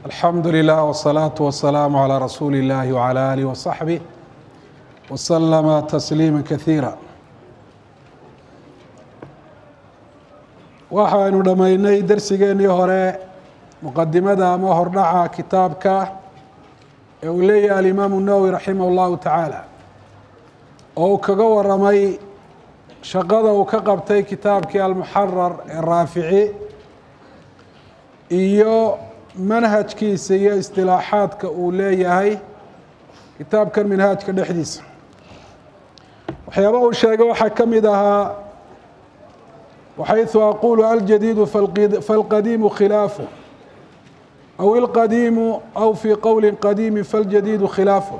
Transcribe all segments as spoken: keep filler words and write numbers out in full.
الحمد لله والصلاة والسلام على رسول الله وعلى آله وصحبه وسلم تسليما كثيرا. waxaynu dhamaynay darsigeenii hore muqadimada ama hordhaca kitaabka ee uu leeyahay alimaam الnawowi raximah اllahu tacaala oo uu kaga waramay shaqada uu ka qabtay kitaabkii almuxarar ee raafici iyo manhajkiisa iyo istilaaxaadka uu leeyahay kitaabkan minhaajka dhexdiisa. waxyaaba uu sheegay waxaa ka mid ahaa waxayثu aqulu aljadiidu falqadiimu khilaafu aw ilqadiimu aw fii qowli qadiimi faاljadiidu khilaafu.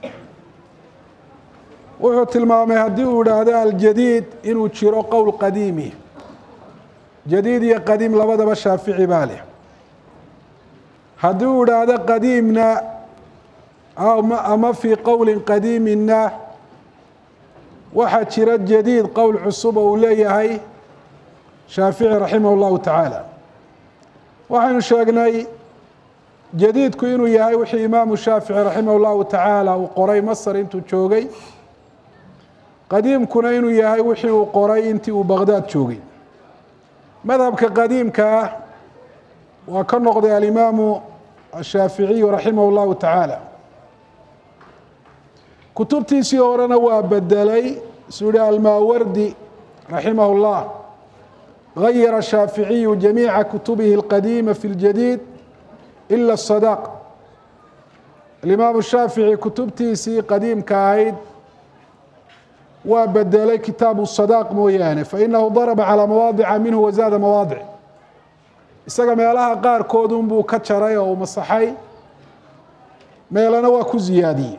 wuxuu tilmaamay haddii uu idhaahdo aljadiid inuu jiro qowl qadiimi, jadiid iyo qadiim labadaba shaafici baa leh. haddii uu idhaahdo qadiimna ama fii qowli qadiimina waxaa jira jadiid qowl cusub oo uu leeyahay shaafici raximah اllahu tacaala. waxaynu sheegnay jadiidku inuu yahay wixii imaamu shaafici raximah اllahu tacaala uu qoray masr intuu joogay, qadiimkuna inuu yahay wixii uu qoray intii uu baqdaad joogay. madhabka qadiimka ah waa ka noqday alimaamu ashaaficiyu raximah اllahu tacaala. kutubtiisii horena waa bedelay suu yihi almaawardi raximah اllah غayر الشhaafiعiyu جamيiعa kutubihi الqadiima fi اljadيid إlا الصadاq. الimaam الshaafiعي kutubtiisii qadiimka ahayd waa bedelay kitaabu الصadاq mooyaane fainahu darba calىa mawaadica minhu wazaada mawaadic. isaga meelaha qaarkoodun buu ka jaray oo u masaxay, meelana waa ku ziyaadiyey.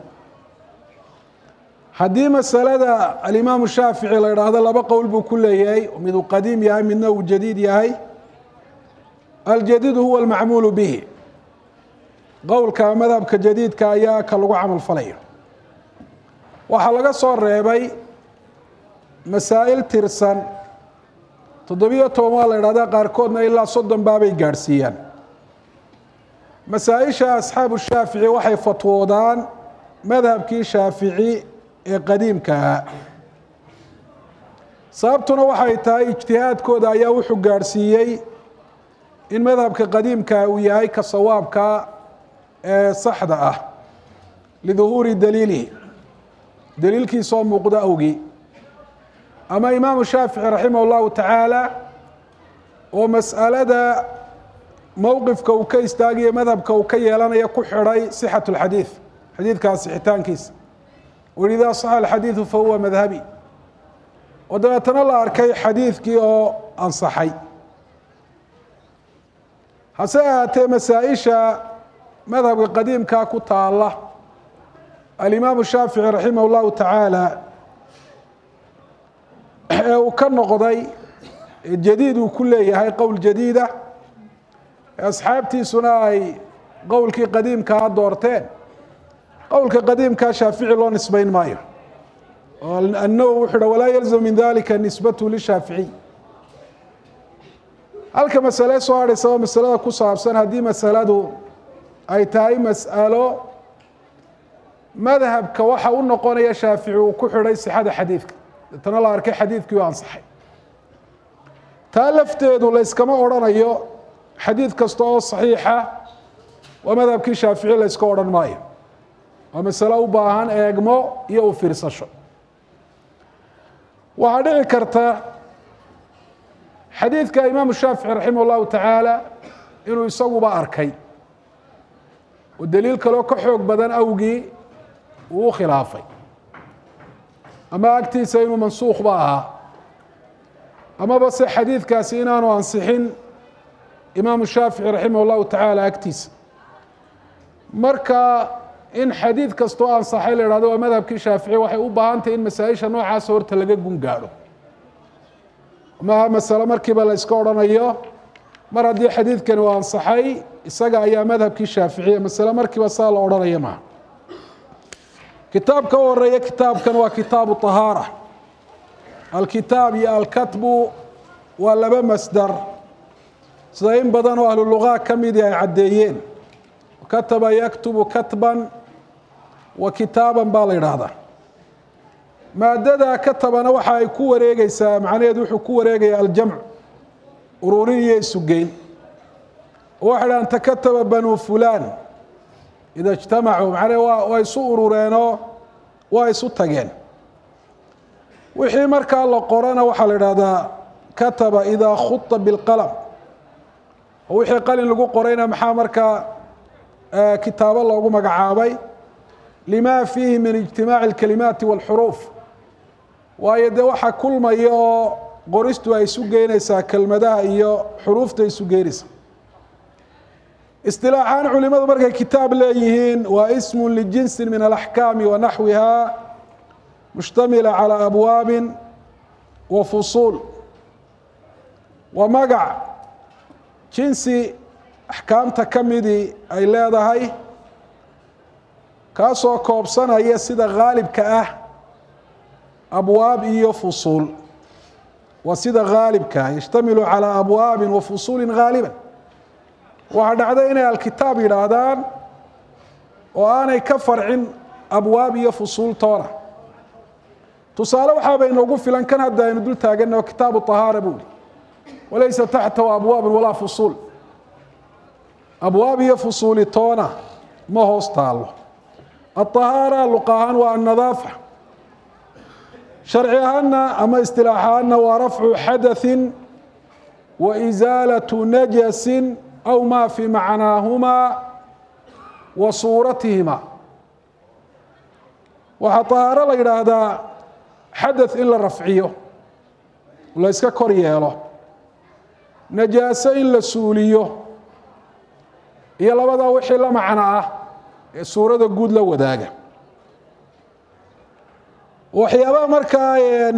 haddii masalada alimaamu shaafici la idhaahdo laba qowl buu ku leeyahay, mid uu qadiim yahay midna uu jadiid yahay. aljadiidu huwa almacmuulu bihi, qowlka madhabka jadiidka ayaa ka lagu camal falayo. waxaa laga soo reebay masaa'il tirsan toddobiyo toban waa la idhahdaa, qaarkoodna ilaa soddon baabay gaadhsiiyaan. masaa-isha asxaabu shaafici waxay fatwoodaan madhabkii shaafici ee qadiimka ahaa. sababtuna waxay tahay ijtihaadkooda ayaa wuxuu gaadhsiiyey in madhabka qadiimka uu yahay ka sawaabka ee saxda ah liduhuuri daliilihi, daliilkiisoo muuqda awgii. ama imaamu shaafici raximah اllahu tacaala oo mas'alada mowqifka uu ka istaagayo madhabka uu ka yeelanayo ku xidhay sixat اlxadiid, xadiidkaas sixitaankiisa. wإida صaxa الxadiiثu fahuwa madhabi. oo dabeetana la arkay xadiidkii oo ansaxay. hase ahaatee masaa-isha madhabka qadiimkaa ku taala alimaamu shaafici raximah اllahu tacaala ee uu ka noqday jadiid uu ku leeyahay qowl jadiida, asxaabtiisuna ay qowlkii qadiimkaa doorteen. qowlka qadiimkaa shaafici loo nisbayn maayo. النawwi wuxuu h walaa yalزم min dalika nisbatu lishaaficiy. halka masale soo hadhaysaba masalada ku saabsan haddii masaladu ay tahay mas'alo madhabka waxa u noqonaya shaafici uu ku xidhay sixada xadiidka, deetana la arkay xadiidkii u ansaxay. taa lafteedu layskama odrhanayo xadiid kasta oo صaxiixa waa madhabkii shaafici layska odhan maayo. waa masalo u baahan eegmo iyo u fiirsasho. waxaa dhici karta xadiidka imaamu shaafici raximah اllahu tacaala inuu isaguba arkay oo daliil kaloo ka xoog badan awgii uu u khilaafay, ama agtiisa inuu mansuukhba ahaa, amaba se xadiidkaasi inaanu ansixin imaamu shaafici raximah اllahu tacaala agtiisa. marka in xadiid kastoo ansaxay la ihahdo waa madhabkii shaafici waxay u baahan tahay in masaa-isha noocaasa horta laga gun gaadho. maaha masalo markiiba la yska odhanayo mar haddii xadiidkani uu ansaxay isaga ayaa madhabkii shaaficiya, masale markiiba saa la odhanaya maaha. kitaabka u horeeya kitaabkan waa kitaabu طahaara. alkitaab iyo alkatbu waa laba masdar sida in badan oo ahlu lugaa ka midi ay caddeeyeen. kataba yaktubu katban wa kitaaban baa la yidhaahdaa maadada katabana waxa ay ku wareegaysaa macnaheedu wuxuu ku wareegaya aljamc ururin iyo isugeyn waxa dhan takataba banu fulan ida ijtamacuu macnaheedu waa isu urureenoo waa isu tageen wixii markaa la qorana waxaa la yidhaahdaa kataba idaa khuta bilqalam oo wixii qalin lagu qorayna maxaa markaa kitaabo loogu magacaabay lima fiihi min ijtimaaci alkalimaati walxuruuf waayo dee waxaa kulmaya oo qoristu ay isu geynaysaa kelmadaha iyo xuruufta isu geynaysa istilaaxaan culimadu markay kitaab leeyihiin waa ismu lijinsin min alaxkaami wa naxwiha mushtamila calى abwaabi wa fusuul waa magac jinsi axkaamta ka midii ay leedahay kaasoo koobsanaya sida haalibka ah abwaab iyo fusuul waa sida haalibka ah yashtamilu calى abwaabi wa fusuuli haaliba waxaa dhacday inay alkitaab yidhaahdaan oo aanay ka farcin abwaab iyo fusuul toona tusaale waxaaba inoogu filan kan hadda aynu dul taaganno kitaabu طahaara buu ihi walaysa taxtahu abwaab walaa fusuul abwaab iyo fusuuli toona ma hoos taalo aلطahaara luqa ahaan waa annadaafa sharci ahaana ama istilaax ahaana waa rafcu xadaثi wa isaalaةu najasi aw ma fii macnaahumaa wa suuratihima waxaa طahaaro la yidhaahdaa xadaث in la rafciyo la iska kor yeelo najaaso in la suuliyo iyo labadaa wixii la macno ah ee suurada guud la wadaaga waxyaabaha markaa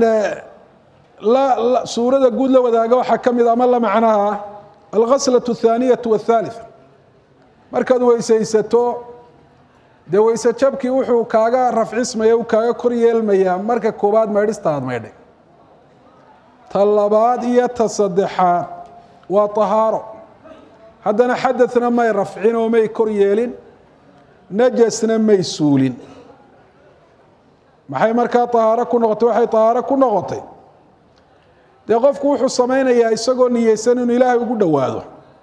suurada guud la wadaaga waxaa ka mid ama la macnaha alghaslaة الثaaniyaة والثaaliثة markaad weysaysato dee weyse jabkii wuxuu kaaga rafcismaya uu kaaga kor yeelmayaa marka koobaad maydhista aad maydhay ta labaad iyo ta saddexaad waa طahaaro haddana xadaثna may rafcin oo may kor yeelin najasna may suulin maxay markaa طahaaro ku noqotay waxay طahaaro ku noqotay dee qofku wuxuu samaynayaa isagoo niyeysan inuu ilaahay ugu dhowaado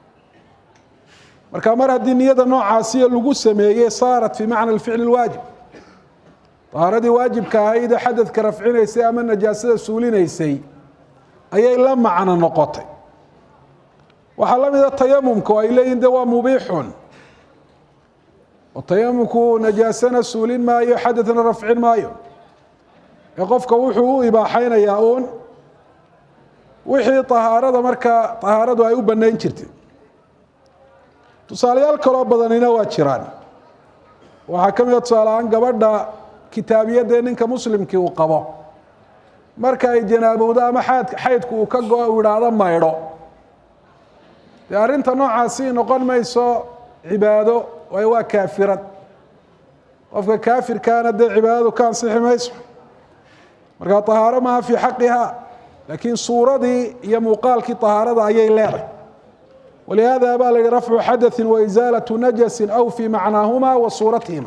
marka mar haddii niyada noocaasiya lagu sameeyey saarat fii macna alficli اlwaajib طahaaradii waajibka ahayd ee xadadka rafcinaysay ama najaasada suulinaysay ayay la macno noqotay waxaa la mida tayamumka oo ay leeyihin de waa mubiixun oo tayamumku najaasana suulin maayo xadadna rafcin maayo ee qofka wuxuu u ibaaxaynayaa uun wixii طahaarada markaa طahaaradu ay u banayn jirtay tusaalayaal kaloo badanina waa jiraan waxaa ka mida tusaale ahaan gabadha kitaabiyadee ninka muslimkii uu qabo marka ay janaabowdo ama aad xaydku uu ka go-o uu idhaahdo maydho dee arrinta noocaasi noqon mayso cibaado waayo waa kaafirad qofka kaafirkaana dee cibaadadu ka ansixi mayso markaa طahaaro maaha fii xaqiha laakiin suuradii iyo muuqaalkii طahaarada ayay leedahay walihaada baa la yihi rafcu xadaثi waisaalatu najasi aw fii macnaahuma wa suuratihima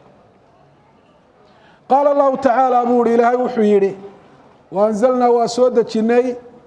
qaala allahu tacaala buu ihi ilaahay wuxuu yihi waanzalnaa waa soo dejinnay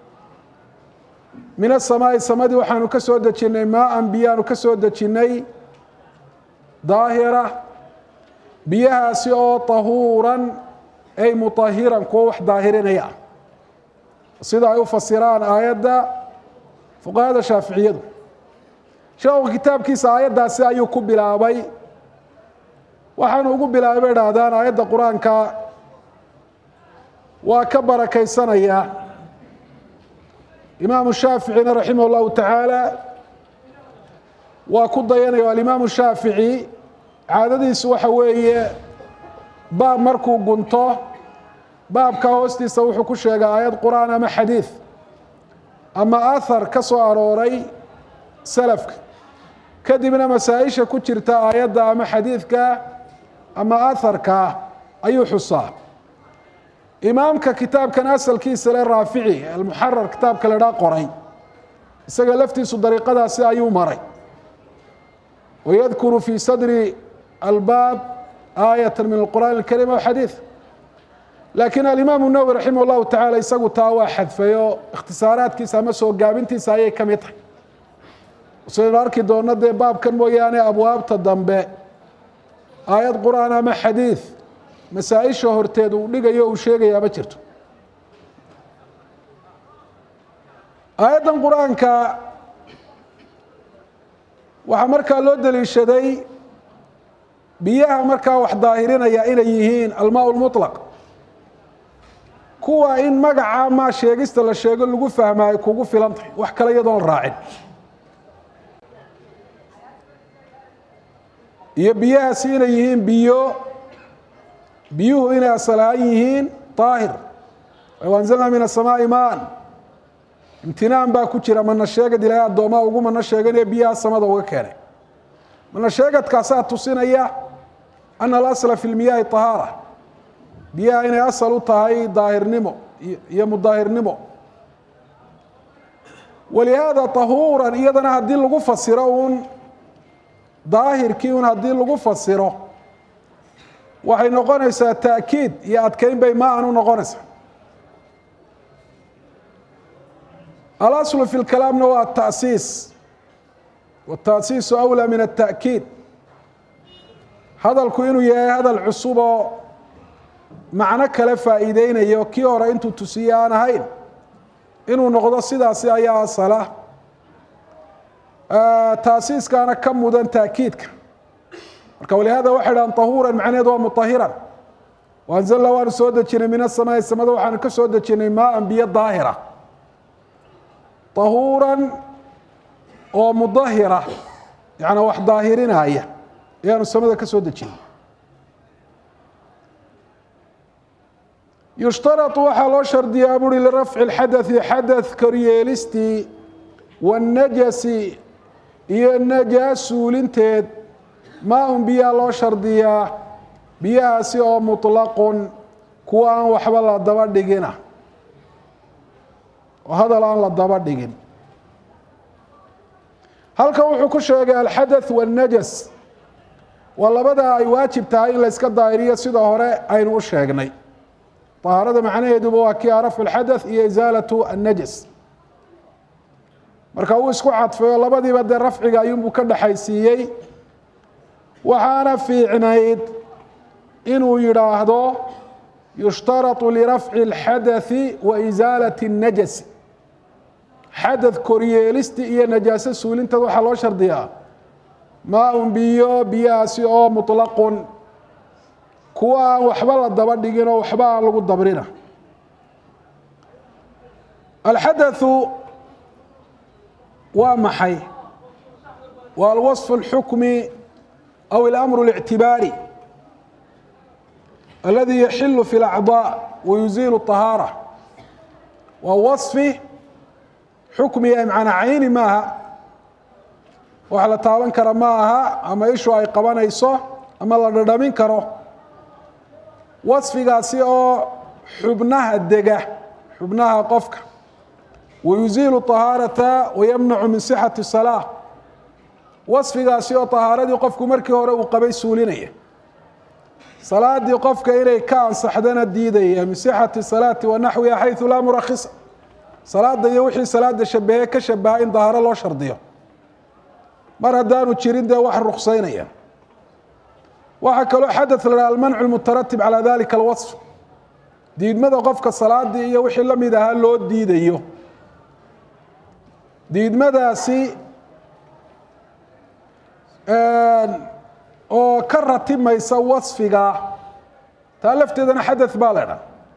min asamaai samadii waxaanu ka soo dejinnay maaan biyaanu ka soo dejinnay daahira biyahaasi oo طahuuran ay muطahiran kuwo wax daahirinaya ah sida ay u fasiraan aayadda fuqahada shaaficiyadu sheekhu kitaabkiisa aayaddaasi ayuu ku bilaabay waxaanu ugu bilaabay bay idhaahdaan aayadda qur-aanka waa ka barakaysanayaa imaamu shaaficina raximah اllahu tacaala waa ku dayanaya alimaamu shaafici caadadiisu waxa weeye baab markuu gunto baabka hoostiisa wuxuu ku sheegay aayad qur'aan ama xadiid ama ahar ka soo arooray salafka kadibna masaa-isha ku jirta aayadda ama xadiidka ama aharka ayuu xusaa imaamka kitaabkan asalkiisa le raafici almuxarar kitaabka la dhaa qoray isaga laftiisu dariiqadaasi ayuu maray ويذكر في صدر الباب آية من القرآن الكريم وحديث. لكن الإمام النووي رحمه الله تعالى يسقو تاوى حذفيو اختصارات كيسا مسو قابنتي سايي كميتها وصير أركي دونا دي باب كان موياني أبواب تدنبي آيات قرآن أما حديث مسائل شهرتين ولقى يو شيء يا بشرته آيات القرآن كا وحمركا لود للشدي بيها مركا وحظاهرين يا إليهين الماء المطلق كوا إن مقع ما شيغست لا شيغ لو فهماي كوغو فيلانتي wax kale iyadoo raacin iyo biyaha siina yihiin biyo biyuhu ina aslaan yihiin taahir wa anzalna min as-samaa'i ma'an imtinaan baa ku jira mana sheegad ilaahay adooma ugu mana sheeganay biyaha samada uga keenay mana sheegad kaasa tusinaya an al-asla fi al-miyah tahara biyaha inay asal u tahay daahirnimo iyo mudaahirnimo ولهذا طهورا iyadana hadii lagu fasiro un daahirkii un hadii lagu fasiro waxay noqonaysaa taakiid iyo adkeyn bay ma aanu noqonaysaa الأصل في الكلام هو التأسيس والتأسيس أولى من التأكيد هذا الكوين يا هذا العصوبة معنى كلا فائدين يوكي ورا انتو تسيان هين إنه نقضى سيداسي أيها الصلاة آه تأسيس كان كم مدن تأكيدك ولهذا واحدا طهورا معنى دوا مطهرا وأنزل الله وأن سودة من السماء السماء وحن كسودة ماء بيد ظاهرة طهورا ومظهرة يعني واحد ظاهرين هي يعني السماء كسودة يشترط وحلو شرط يابوري لرفع الحدث حدث كرياليستي والنجس هي النجاس ولنتد ما هم بيا لو شرطيا بيا سيو مطلق كوان وحبل الدبر دقينا وهذا الآن الدبر دقين هل كان وحكو شيء الحدث والنجس والله بدأ أي واجب تاين لسك الدائرية سيدا هراء أين وشيغني طهارة معناه يدبوا كي رفع الحدث هي إزالة النجس marka uu isku cadfay labadiiba de rafciga ayuu ka dhaxaysiiyay waxaana fiicnayd inuu yiraahdo yushtaratu li raf'i al-hadath wa izalati an-najas hadath koryeelisti iyo najaasa suulinta waxa loo shardiyaa ma um biyo biyaasi oo mutlaqun kuwa waxba la daba dhigin oo waxba lagu dabrina al-hadath ومحي والوصف الحكمي أو الأمر الاعتباري الذي يحل في الأعضاء ويزيل الطهارة ووصف حكمي معنى عين ماها وعلى طالن كرماها أما إيشو أي قبان إيسو أما الله ردامين كرو وصف قاسي أو حبناها الدقة حبناها قفك ويزيل الطهارة ويمنع من صحة الصلاة وصف قاسي طهارة يقفك مركي هورا وقبي سولينية صلاة يقفك إلي كان صحدنا الديدية من صحة الصلاة ونحوها حيث لا مرخصة صلاة دي يوحي صلاة دي شبهة كشبهة إن ظهر الله شرطية مرة دانو تشيرين دي واحد رخصينية وحكا له حدث المنع المترتب على ذلك الوصف ديد ماذا قفك الصلاة دي يوحي لم يدها له الديدية diidmadaasi oo ka ratimaysa wasfiga taa lafteedana xadath baa leedha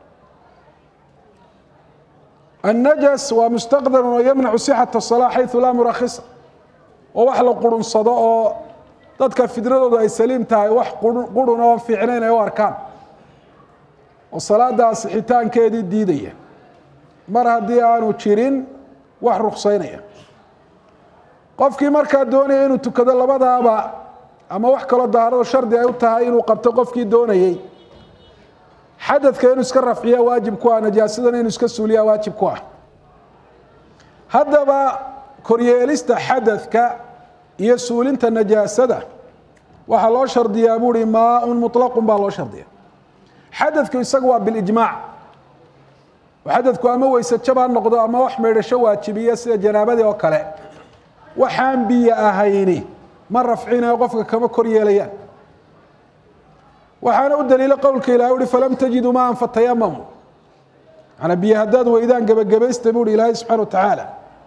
النجس ومستقدر ويمنع صحة الصلاة حيث لا مرخصة وwax la qurunsado oo dadka fidradooda ay saliim tahay wax qurun oo fiicneen ay u arkaan oo salaadaas xitaankeedii diidaya mar haddii aanu jirin wax ruqsaynaya qofkii marka doonaya inuu tukado labadaaba ama wax kale daharado shardi ay u tahay inuu qabto qofkii doonayay xadadka inuu iska rafciya waajib ku ah najaasadana inuu iska suuliya waajib ku ah hadaba koryeelista xadadka iyo suulinta najaasada waxaa loo shardiyaa buuhi maaun muطlaqun baa loo shardiya. xadadku isaga waa bilijmaac, xadadku ama weyse jab ha noqdo ama wax maydhasho waajibiya sida janaabadii oo kale, waxaan biyo ahayni ma rafcinayo qofka kama kor yeelayaan. waxaana u daliilo qowlka ilahay uhi falam tajiduu maan fatayamamu, manaa biyo haddaad weydaan gebagabaysta buuhi ilaahay subxana wa tacaala,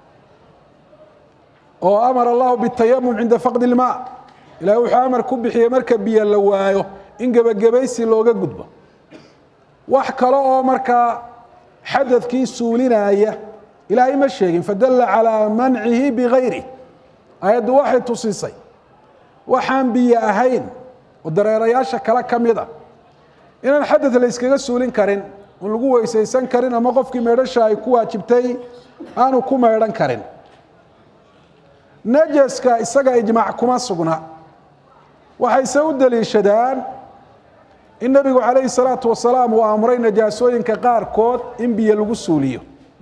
oo amara allahu bitayamum cinda faqdi ilmaa. ilahay wuxuu amar ku bixiyey marka biyo la waayo in gebagabaysi looga gudbo. wax kale oo markaa xadadkii suulinaya ilaahay ma sheegin, fadalla calaa mancihi bigayri. ayaddu waxay tusisay waxaan biyo ahayn oo dareerayaasha kale ka mid a inaan xadad la yskaga suulin karin, oon lagu weysaysan karin, ama qofkii meedhasha ay ku waajibtay aanu ku meedhan karin. najaska isaga ijmaac kuma sugna. waxayse u daliishadaan in nebigu calayhi salaatu wasalaam uu amray najaasooyinka qaarkood in biyo lagu suuliyo,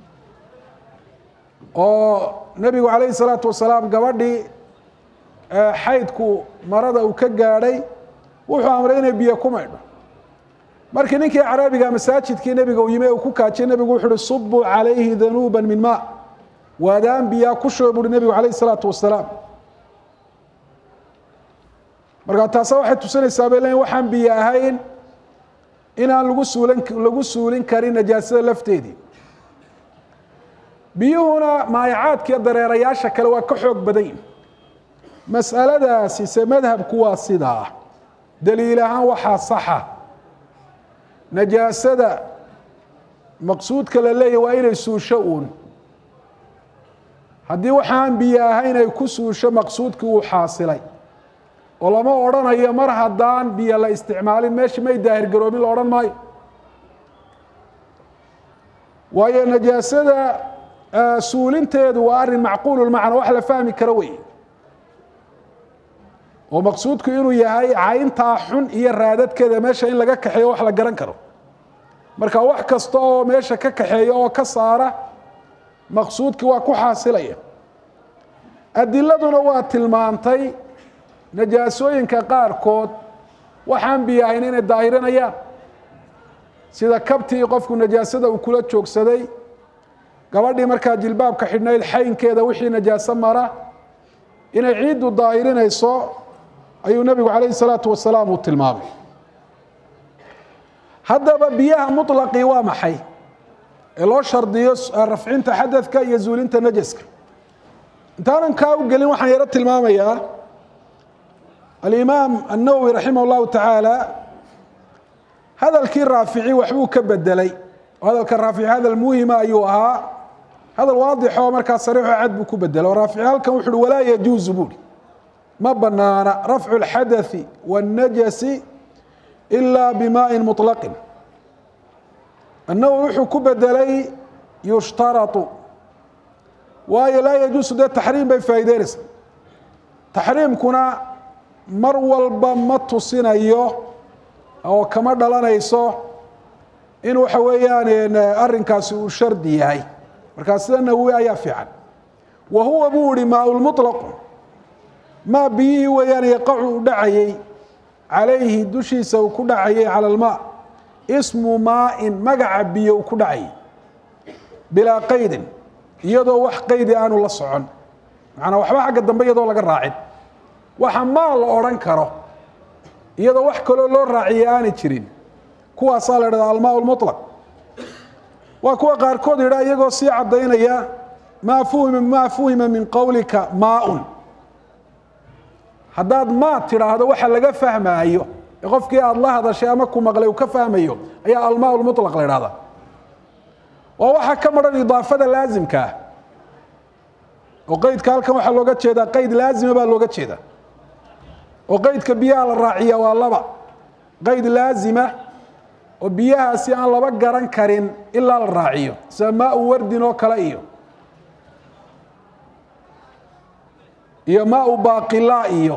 oo nebigu calayhi salaatu wasalaam gabadhii xaydku marada uu ka gaadhay wuxuu amray inay biyo ku maydho. markii ninkii caraabiga masaajidkii nebiga uu yimi uu ku kaajiyey, nebigu wuxu uhi subuu calayhi danuuba min maa, waadaan biyaa ku shuba buuhi nebigu calayhi salaatu wasalaam. markaa taasa waxay tusinaysaa bay leeyiin waxaan biyo ahayn inaan lagu suulin lagu suulin karin najaasada lafteedii. biyuhuna maayacaadkiiyo dareerayaasha kale waa ka xoog badan yihin. mas'aladaasi se madhabku waa sidaa. daliil ahaan waxaa saxa najaasada maqsuudka la leeyahy waa inay suusho uun. haddii waxaan biyo ahayn ay ku suusho maqsuudkii uu xaasilay, oo lama odhanayo mar haddaan biyo la isticmaalin meesha may daahir garoobin la odhan maayo. waayo najaasada suulinteedu waa arrin macquulu lmacna, wax la fahmi karo wey, oo maqsuudku inuu yahay cayntaa xun iyo raadadkeeda meesha in laga kaxeeyo wax la garan karo. marka wax kasta oo meesha ka kaxeeya oo ka saara maqsuudkii waa ku xaasilaya. adiladuna waa tilmaantay najaasooyinka qaarkood waxaan biyo ahayn inay daahirinayaan, sida kabtii qofku najaasada uu kula joogsaday, gabadhii markaa jilbaabka xidhnayd xaynkeeda wixii najaaso mara inay ciiddu daahirinayso ayuu nebigu calayhi salaatu wasalaam uu tilmaamay. haddaba biyaha muطlaqii waa maxay ee loo shardiyo rafcinta xadadka iyo zuulinta najaska? intaanan kaa u gelin waxaan yaro tilmaamayaa alimaam الnawowi raximah اllahu tacaala hadalkii raafici waxbuu ka bedelay. hadalka raafici hadal muhima ayuu ahaa, hadal waadixoo markaa sariixo cad buu ku bedelay. oo raafici halkan wuxu uhi walaa yajuuzu buuhi ma banaana rafcu اlxadaثi wالnajasi ilaa bimaaءin muطlaqin. الnawowi wuxuu ku bedelay yushtarau, waayo laa yajuusu dee taxriim bay faa'ideynaysaa. taxriimkuna mar walba ma tusinayo oo kama dhalanayso in waxa weeyaan arrinkaasi uu shardi yahay. markaa sida nawowi ayaa fiican. wa huwa buu ihi maa lmuطlaqu maa biyihii weeyaan yaqacu u dhacayey calayhi dushiisa uu ku dhacayay cala almaa, ismu maain magaca biyo uu ku dhacayay, bilaa qaydin iyadoo wax qaydi aanu la socon, macnaa waxba xagga dambe iyadoo laga raacin. waxa maa la odhan karo iyadoo wax kaloo loo raaciyay aanay jirin, kuwaasaa la idhahdaa almaa lmuطlaq. waa kuwa qaarkood yidhaa iyagoo sii caddaynaya maa fuhima maa fuhima min qowlika maaun. haddaad maa tidhaahdo waxa laga fahmaayo ee qofkii aada la hadashay ama ku maqlay uu ka fahmayo ayaa almaa lmuطlaq la idhahdaa. waa waxaa ka maran idaafada laasimka ah, oo qeydka halkan waxaa looga jeedaa qeyd laazima baa looga jeedaa. oo qeydka biyaha la raaciya waa laba: qeyd laazima oo biyahaasi aan laba garan karin ilaa la raaciyo, sida maau wardin oo kale iyo iyo maau baaqila iyo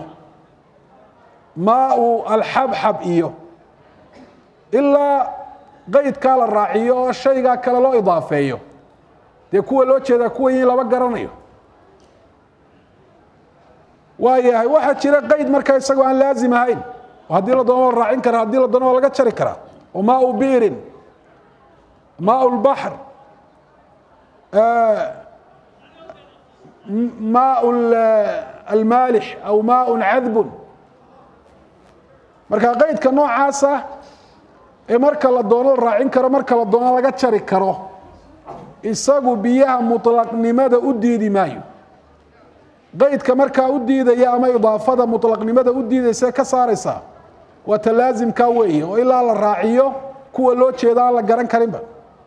maau alxabxab iyo, ilaa qeydkaa la raaciyo oo shaygaa kale loo idaafeeyo, dee kuwa loo jeedaa kuwa in laba garanayo. waayahay waxaa jira qayd markaa isagoo aan laazim ahayn oo haddii la doono la raacin karaa haddii la doono waa laga jari karaa oo maau biirin maau lbaxr maau almaalix aw maaun cadbun marka qaydka noocaasa ee marka la doono la raacin karo marka la doono laga jari karo isagu biyaha muطlaqnimada u diidi maayo qaydka markaa u diidaya ama idaafada muطlaqnimada u diidaysa ka saaraysaa waa ta laazimkaa weeye oo ilaa la raaciyo kuwa loo jeeda aan la garan karinba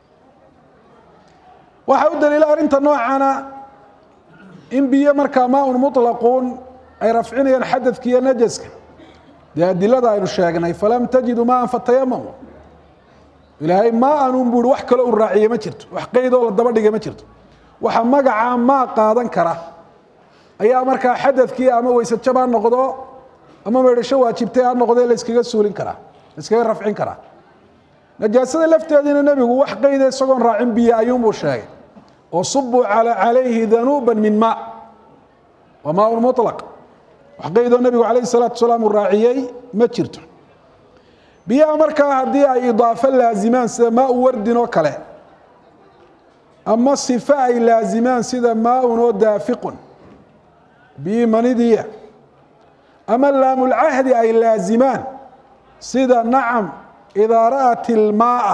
waxaa u daliila arrinta noocana in biyo markaa maaun muطlaquun ay rafcinayaan xadadka iyo najaska dee adilada aynu sheegnay falam tajidu maan fatayamamu ilaahay maa anun buui wax kaloo u raaciye ma jirto wax qaydoo la daba dhigay ma jirto waxa magacaa maa qaadan kara ayaa markaa xadadkii ama weysajab ha noqdo ama meedhasho waajibtay ha noqdee la iskaga suulin karaa la iskaga rafcin karaa najaasada lafteediina nebigu wax qayda isagoon raacin biyo ayuunbuu sheegay oo subuu calayhi danuuba min maa waa maaun muطlaq wax qaydoo nebigu calayhi salaatu wasalaam uu raaciyey ma jirto biyaha markaa haddii ay idaafo laazimaan sida maau wardin oo kale ama sifa ay laazimaan sida maaun oo daafiqun biyi manidiya ama laamulcahdi ay laazimaan sida nacam idaa ra'at ilmaaa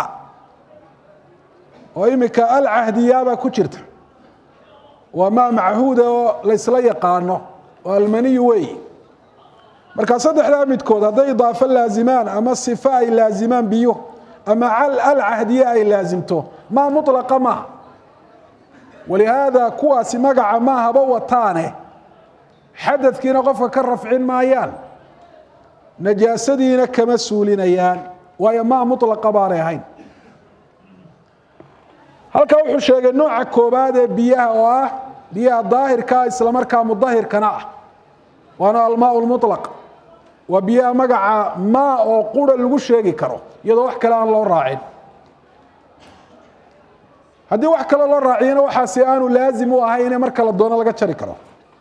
oo imika alcahdiyaabaa ku jirta waa maa machuuda oo laysla yaqaano oo almaniyu weeyi markaa saddexdaa midkood hadday idaafo laazimaan ama sifa ay laazimaan biyo ama alcahdiye ay laazimto maa muطlaqa maaha walihaada kuwaasi magaca maahaba wataane xadadkiina qofka ka rafcin maayaan najaasadiina kama suulinayaan waayo maa muطlaqa baanay ahayn halkaa wuxuu sheegay nooca koobaad ee biyaha oo ah biyaha daahirkaa isla markaa mudahirkana ah waana almaau lmuطlaq waa biyaha magaca maa oo qura lagu sheegi karo iyadoo wax kale aan loo raacin haddii wax kale loo raaciyana waxaasi aanu laazim u ahayne marka la doono laga jari karo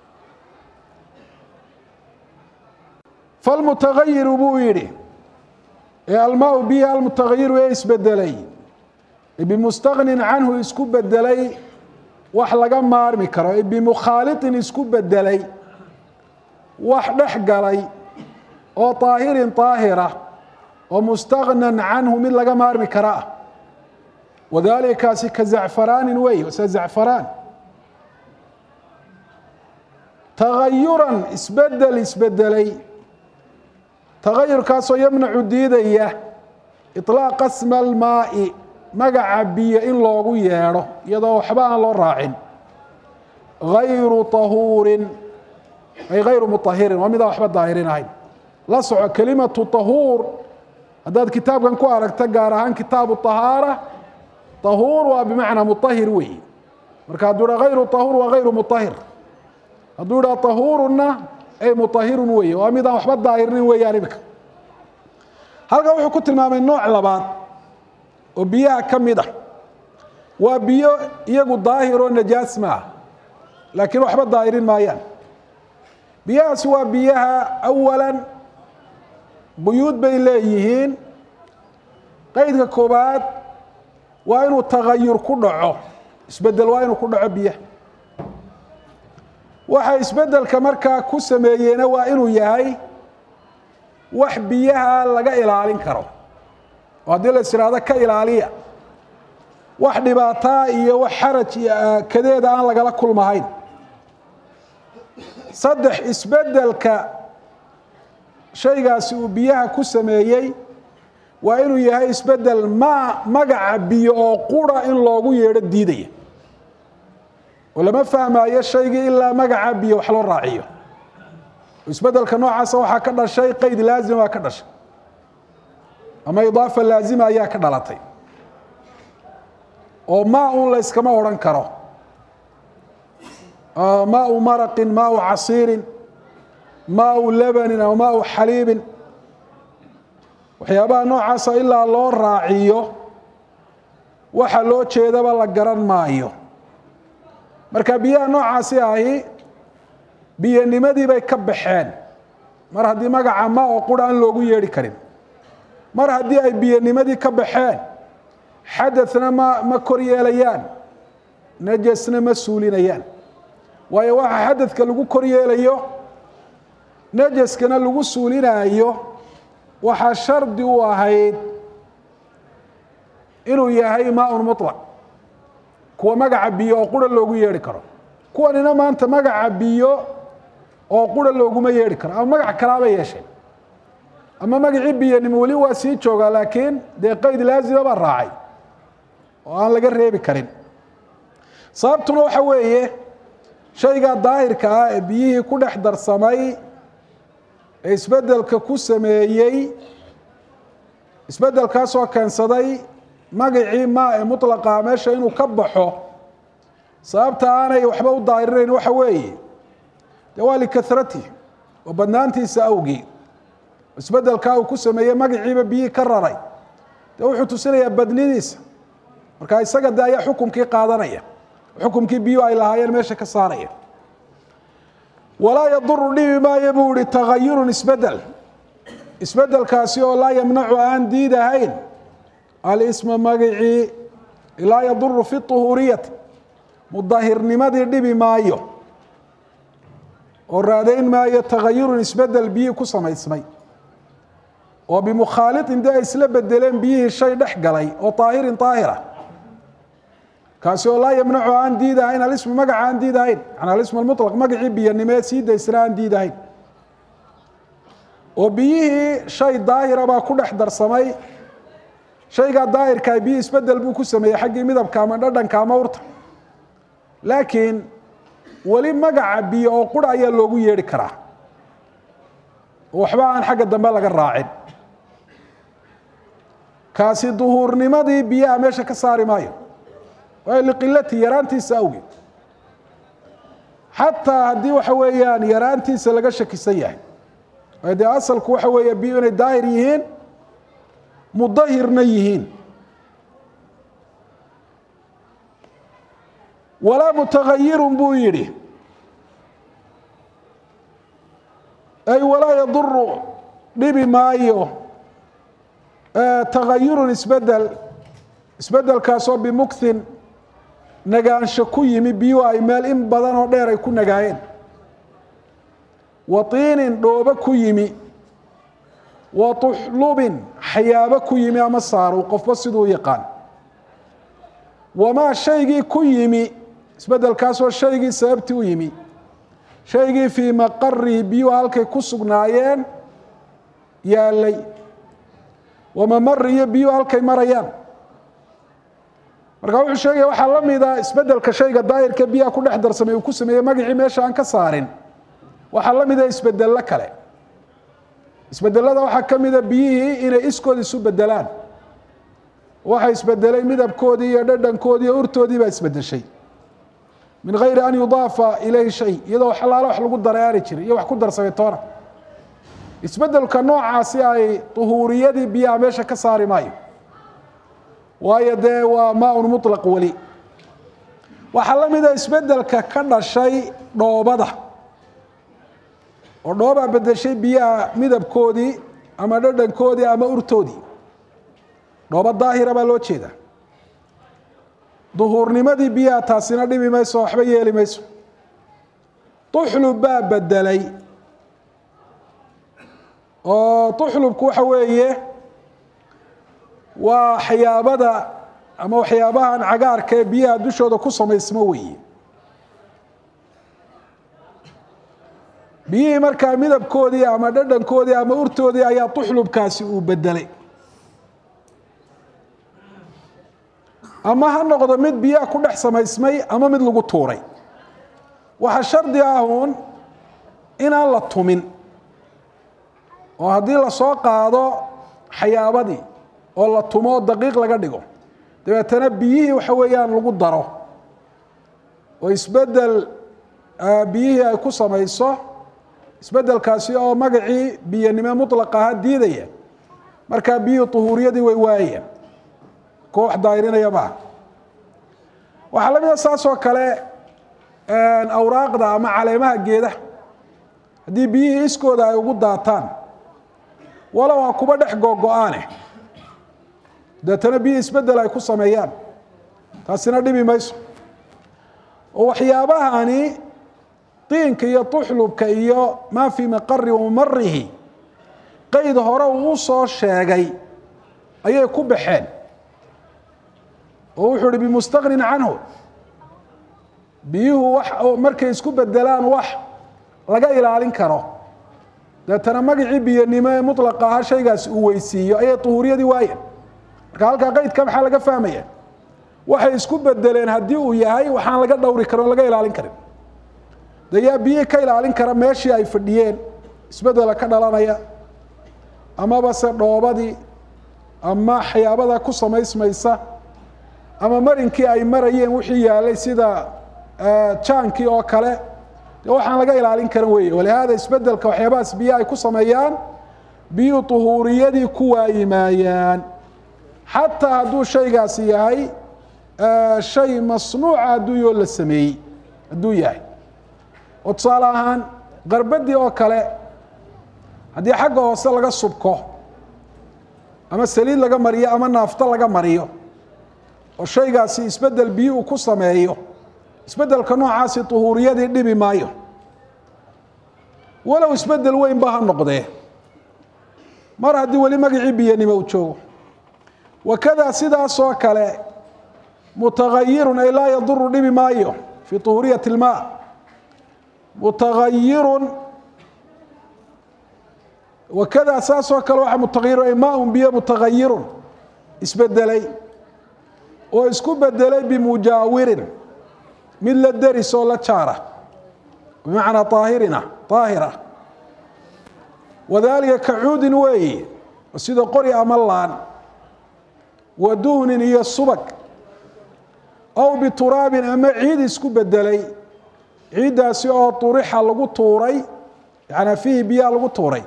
falmutagayiru buu yidhi ee almaau biyaha almutagayiru ee isbedelay bimustagnin canhu isku bedelay wax laga maarmi karo bimukhaaliطin isku bedelay wax dhex galay oo طaahirin طaahira oo mustagnan canhu mid laga maarmi kara ah wadalikaasi ka zacfaraanin wey sida zacfaraan tagayuran isbedel isbedelay tagayurkaasoo yamnacu diidaya iطlaaqa sma almaai magaca biyo in loogu yeedho iyadoo waxba aan loo raacin غayru طahuurin ay غayru muطahirin waa midaan waxba daahirin ahayn la soco kelimatu طahuur haddaad kitaabkan ku aragta gaar ahaan kitaabu طahaara طahuur waa bimacnaa muطahir weyi marka hadduu ha غayru طahuur waa غayru muطahir hadduu ha طahuuruna ay muطahirun weyi waa midaan waxba daahirinin weeyaan imika halkan wuxuu ku tilmaamay nooc labaad oo biyaha ka mid ah waa biyo iyagu daahiroo najaas ma ah laakiin waxba daahirin maayaan biyahaasi waa biyaha awalan buyuud bay leeyihiin qaydka koobaad waa inuu tagayur ku dhaco isbedel waa inuu ku dhaco biyaha waxa isbedelka markaa ku sameeyeena waa inuu yahay wax biyaha laga ilaalin karo oo haddii la is ihahdo ka ilaaliya wax dhibaataa iyo wax xaraj kadeeda aan lagala kulmahayn saddex isbedelka shaygaasi uu biyaha ku sameeyey waa inuu yahay isbedel maa magaca biyo oo qura in loogu yeedho diidaya oo lama fahmaayo shaygii ilaa magaca biyo wax loo raaciyo isbedelka noocaasa waxaa ka dhashay qayd laazima baa ka dhashay ama idaafa laazima ayaa ka dhalatay oo maa un la yskama odhan karo maau maraqin maau casiirin maau labanin ama maau xaliibin waxyaabaha noocaasa ilaa loo raaciyo waxa loo jeedaba la garan maayo marka biyaha noocaasi ahi biyanimadii bay ka baxeen mar haddii magaca ma oo qura aan loogu yeedhi karin mar haddii ay biyanimadii ka baxeen xadaثna ma ma kor yeelayaan najasna ma suulinayaan waayo waxa xadadka lagu kor yeelayo najaskana lagu suulinayo waxaa shardi u ahayd inuu yahay maaun muطlaq kuwa magaca biyo oo qura loogu yeedhi karo kuwanina maanta magaca biyo oo qura looguma yeedhi karo ama magac kalaaba yeesheen ama magacii biyanimo weli waa sii joogaa laakiin dee qayd laazima baa raacay oo aan laga reebi karin sababtuna waxa weeye shaygaa daahirka ah ee biyihii ku dhex darsamay ee isbedelka ku sameeyey isbedelkaasoo keensaday magacii maa ee mutlaqa meesha inuu ka baxo sababta aanay waxba u daahirinayn waxa weeye dee waa likasrati oo badnaantiisa awgii isbedelkaa uu ku sameeyey magaciiba biyihii ka raray dee wuxuu tusinayaa badnidiisa marka isaga de ayaa xukumkii qaadanaya xukumkii biyu ay lahaayeen meesha ka saaraya walaa yaduru dhibi maayo buu ihi tagayurun isbedel isbedelkaasi oo laa yamnacu aan diidahayn alisma magacii laa yaduru fi طuhuuriyati mudahirnimadii dhibi maayo oo raadayn maayo tagayurun isbedel biyihii ku samaysmay oo bimukhaaliطin de ay isla bedeleen biyihii shay dhex galay oo طaahirin طaahira kaasi oo laa yamnacu aan diidahayn alismu magaca aan diidahayn yani alismu almuطlaq magacii biyanimee sii daysana aan diidahayn oo biyihii shay daahira baa ku dhex darsamay shaygaa daahirkaa biyi isbedel buu ku sameeyey xaggii midabka ama dhadhanka ama urta laakiin weli magaca biyo oo qura ayaa loogu yeedhi karaa oo waxba aan xagga dambe laga raacin kaasi duhuurnimadii biyaha meesha ka saari maayo waayo liqilati yaraantiisa awgeed xataa haddii waxa weeyaan yaraantiisa laga shakisan yahay waayo dee asalku waxa weeye biyo inay daahir yihiin mudahirna yihiin walaa mutagayirun buu yidhi ay walaa yaduru dhibi maayo tagayurun isbedel isbedelkaasoo bimuktin nagaansho ku yimi biyuhu ay meel in badan oo dheer ay ku nagaayeen wa tiinin dhoobo ku yimi wa tuxlubin xayaabo ku yimi ama saaru qofba siduu yaqaan wamaa shaygii ku yimi isbedelkaasoo shaygii sababtii u yimi shaygii fii maqarihi biyuhu halkay ku sugnaayeen yaalay wamamari iyo biyuhu halkay marayaan marka wuxuu sheegaya waxaa la mida isbedelka shayga daahirka biyaha ku dhex darsamay uu ku sameeyey magacii meesha aan ka saarin waxaa la mida isbedello kale isbedelada waxaa ka mida biyihii inay iskood isu bedelaan waxa isbedelay midabkoodii iyo dhadhankoodii iyo urtoodii baa isbedeshay min gayri an yudaafa ilayhi shay iyadoo xalaalo wax lagu dareeri jiray iyo wax ku darsamay toona isbedelka noocaasi ay طuhuuriyadii biyaha meesha ka saari maayo waayo dee waa maaun muطlaq weli waxaa la mida isbedelka ka dhashay dhoobada oo dhoobaa bedeshay biyaha midabkoodii ama dhadhankoodii ama urtoodii dhoobo daahira baa loo jeeda duhuurnimadii biyaha taasina dhibi mayso waxba yeeli mayso tuxlub baa bedelay oo tuxlubku waxa weeye waa waxyaabada ama waxyaabahan cagaarka ee biyaha dushooda ku samaysmo weeye biyihii markaa midabkoodii ama dhadhankoodii ama urtoodii ayaa tuxlubkaasi uu bedelay ama ha noqdo mid biyaha ku dhex samaysmay ama mid lagu tuuray waxaa shardi ahuun inaan la tumin oo haddii lasoo qaado xayaabadii oo la tumo daqiiq laga dhigo dabeetana biyihii waxa weeyaan lagu daro oo isbedel biyihii ay ku samayso isbedelkaasi oo magacii biyanimo muطlaq aha diidaya markaa biyihii طuhuuriyadii way waayeen kuwa wax daahirinaya maaha waxaa la mida saas oo kale awraaqda ama caleemaha geedaha haddii biyihii iskooda ay ugu daataan walow ha kuba dhex googo-aane deetana biyi isbeddel ay ku sameeyaan taasina dhibi mayso oo waxyaabahani tiinka iyo tuxlubka iyo maa fii maqari wamamarihi qayd hore uu soo sheegay ayay ku baxeen oo wuxuu uhi bimustaqnin canhu biyuhu wax markay isku bedelaan wax laga ilaalin karo deetana magacii biyanimo ee mutlaqa ahaa shaygaasi uu weysiiyo ayay tuhuuriyadii waayeen marka halkaa qaydka maxaa laga fahmaya waxay isku bedeleen haddii uu yahay waxaan laga dhowri karin o laga ilaalin karin de yaa biyihii ka ilaalin kara meeshii ay fadhiyeen isbedela ka dhalanaya amaba se dhoobadii ama waxyaabada ku samaysmaysa ama marinkii ay marayeen wixii yaalay sida jaankii oo kale de waxaan laga ilaalin karin weeye walihaada isbedelka waxyaabahaas biyo ay ku sameeyaan biyuu tuhuuriyadii ku waayimaayaan xataa hadduu shaygaasi yahay shay masnuuca hadduu yoo la sameeyey hadduu yahay oo tusaale ahaan qarbadii oo kale haddii xagga hoose laga subko ama saliid laga mariyo ama naafto laga mariyo oo shaygaasi isbedel biyo uu ku sameeyo isbedelka noocaasi tuhuuriyadii dhibi maayo walow isbedel weyn ba ha noqdee mar haddii weli magacii biyanimo uu joogo wakada sidaas oo kale mutagayirun ay laa yaduru dhibi maayo fii tuhuuriyati ilmaa mutagayirun wakada saas oo kale waxa mutagayirun ay maaun biyo mutagayirun isbedelay oo isku bedelay bimujaawirin mid la deris oo la jaara bimacnaa aahirina aahira wadalika kacuudin weeyi sida qori ama laan wa duhnin iyo subag aw bituraabin ama ciid isku bedelay ciiddaasi oo turixa lagu tuuray yanaa fiihi biyaa lagu tuuray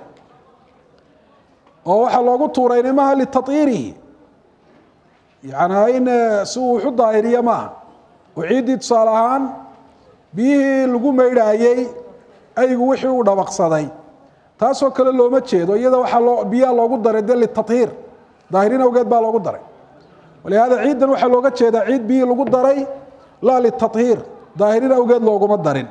oo waxaa loogu tuuray nimaha litaiirihi yanaa in si uu waxu daahiriya maaha oo ciiddii tusaale ahaan biyihii lagu maydhaayey aygu wixii uu dhabaqsaday taasoo kale looma jeedo iyada waxaa loo biyaha loogu daray de litaiir daahirin awgeed baa loogu daray walihaada ciiddan waxaa looga jeedaa ciid biyihii lagu daray laa litaiir daahirin awgeed looguma darin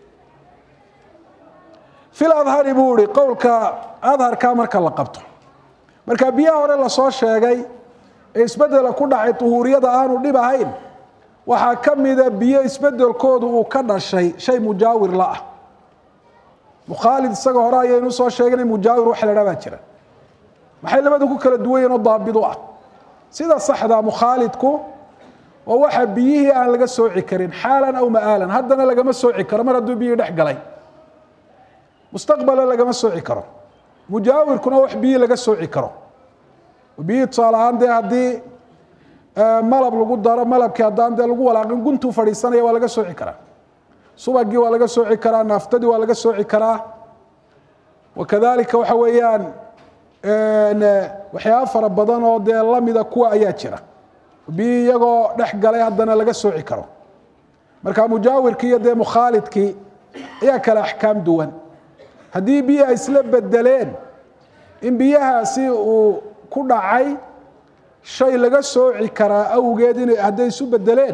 fil adhari buu ihi qowlka adharka marka la qabto marka biyaha hore lasoo sheegay ee isbedela ku dhacay tuhuuriyada aanu dhib ahayn waxaa ka mida biyo isbedelkoodu uu ka dhashay shay mujaawir la ah mukhaalid isaga hore ayaynu soo sheeganay mujaawir wax la dhaa baa jira maxay labadu ku kala duwan yihin oo daabid u ah sida saxda mukhaalidku waa waxa biyihii aan laga sooci karin xaalan aw ma'aalan haddana lagama sooci karo mar hadduu biyihii dhex galay mustaqbala lagama sooci karo mujaawirkuna wax biyihii laga sooci karo biyihii tusaale ahaan dee haddii malab lagu daro malabkii haddaan dee lagu walaaqin guntuu fadhiisanaya waa laga sooci karaa subagii waa laga sooci karaa naaftadii waa laga sooci karaa wakadalika waxa weeyaan waxyaaba fara badan oo dee lamida kuwa ayaa jira biyihii iyagoo dhex galay haddana laga sooci karo marka mujaawirkii iyo dee mukhaalidkii ayaa kale axkaam duwan haddii biyihi ay isla bedeleen in biyahaasi uu ku dhacay shay laga sooci karaa awgeed in hadday isu bedeleen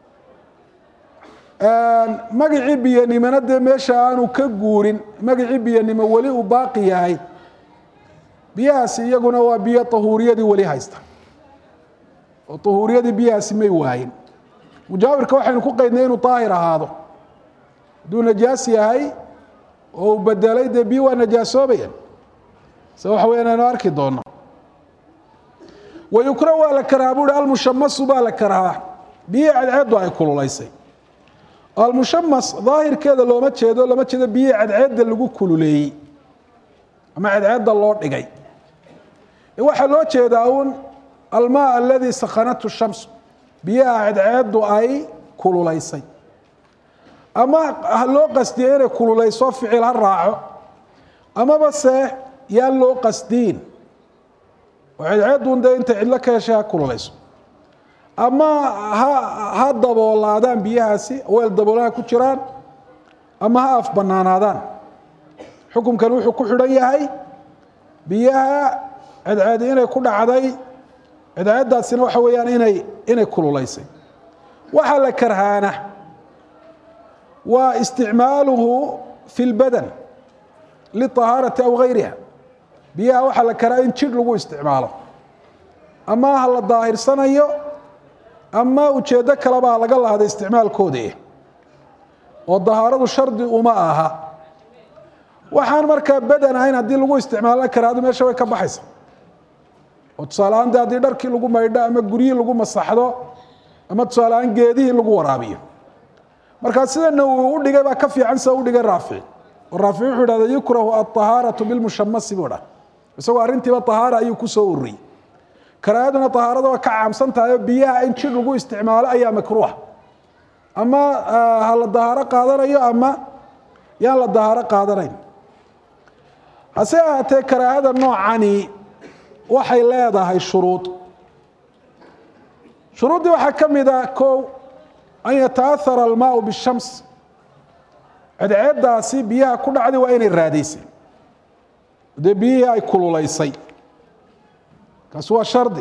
magacii biyanimona dee meesha aanu ka guurin magacii biyanimo weli uu baaqi yahay biyahaasi iyaguna waa biyo tahuuriyadii weli haysta oo tahuuriyadii biyahaasi may waayin mujaawirka waxaynu ku qaydnay inuu daahir ahaado hadduu najaas yahay oo uu bedelay dee biyo waa najaasoobayaan se waxa weya inaynu arki doono wayukra waa la karaha bu uhi almushamasu baa la karahaa biyihii cadceeddu ay kululaysay almushamas daahirkeeda looma jeedo lama jeedo biyihii cadceedda lagu kululeeyey ama cadceedda loo dhigay waxaa loo jeedaa un almaa aladii sakhanathu shamsu biyaha cadceeddu ay kululaysay ama ha loo qasdiyo inay kululayso ficil ha raaco amaba se yaan loo qasdiin oo cadceeddun dee intay cidlo ka heshay ha kululayso ama ha ha daboolaadaan biyahaasi weel daboolaha ku jiraan ama ha af banaanaadaan xukunkan wuxuu ku xidhan yahay biyaha cadceedi inay ku dhacday cadceeddaasina waxa weeyaan inay inay kululaysay. waxaa la karhaana waa isticmaaluhu fi lbadan liطahaarati aw gayriha. biyaha waxaa la karhaa in jidh lagu isticmaalo, ama ha la daahirsanayo ama ujeeddo kaleba laga lahda isticmaalkoodii, oo dahaaradu shardi uma aha. waxaan markaa badan ahayn haddii lagu isticmaalo karaahadu meesha way ka baxaysa. oo tusaaleahaan de haddii dharkii lagu maydho ama guryihii lagu masaxdo ama tusaaleahaan geedihii lagu waraabiyo. markaa sida Nawawi u dhigay baa ka fiican sida u dhigay Raafici. oo Raafici wuxuu yidhahdaa yukrahu aطahaaratu bilmushamasi buu dhaha, isagoo arrintiiba tahaara ayuu ku soo ururiyey. karaahaduna tahaarada waa ka caamsan tahay oo biyaha in jir lagu isticmaalo ayaa makruuha, ama ha la dahaaro qaadanayo ama yaan la dahaaro qaadanayn. hase ahaatee karaahada noocani waxay leedahay shuruud. shuruuddii waxaa ka mid ah kow an yataahara almaau bishams. cadceeddaasi biyaha ku dhacday waa inay raadaysay, dee biyihii ay kululaysay, kaasi waa shardi.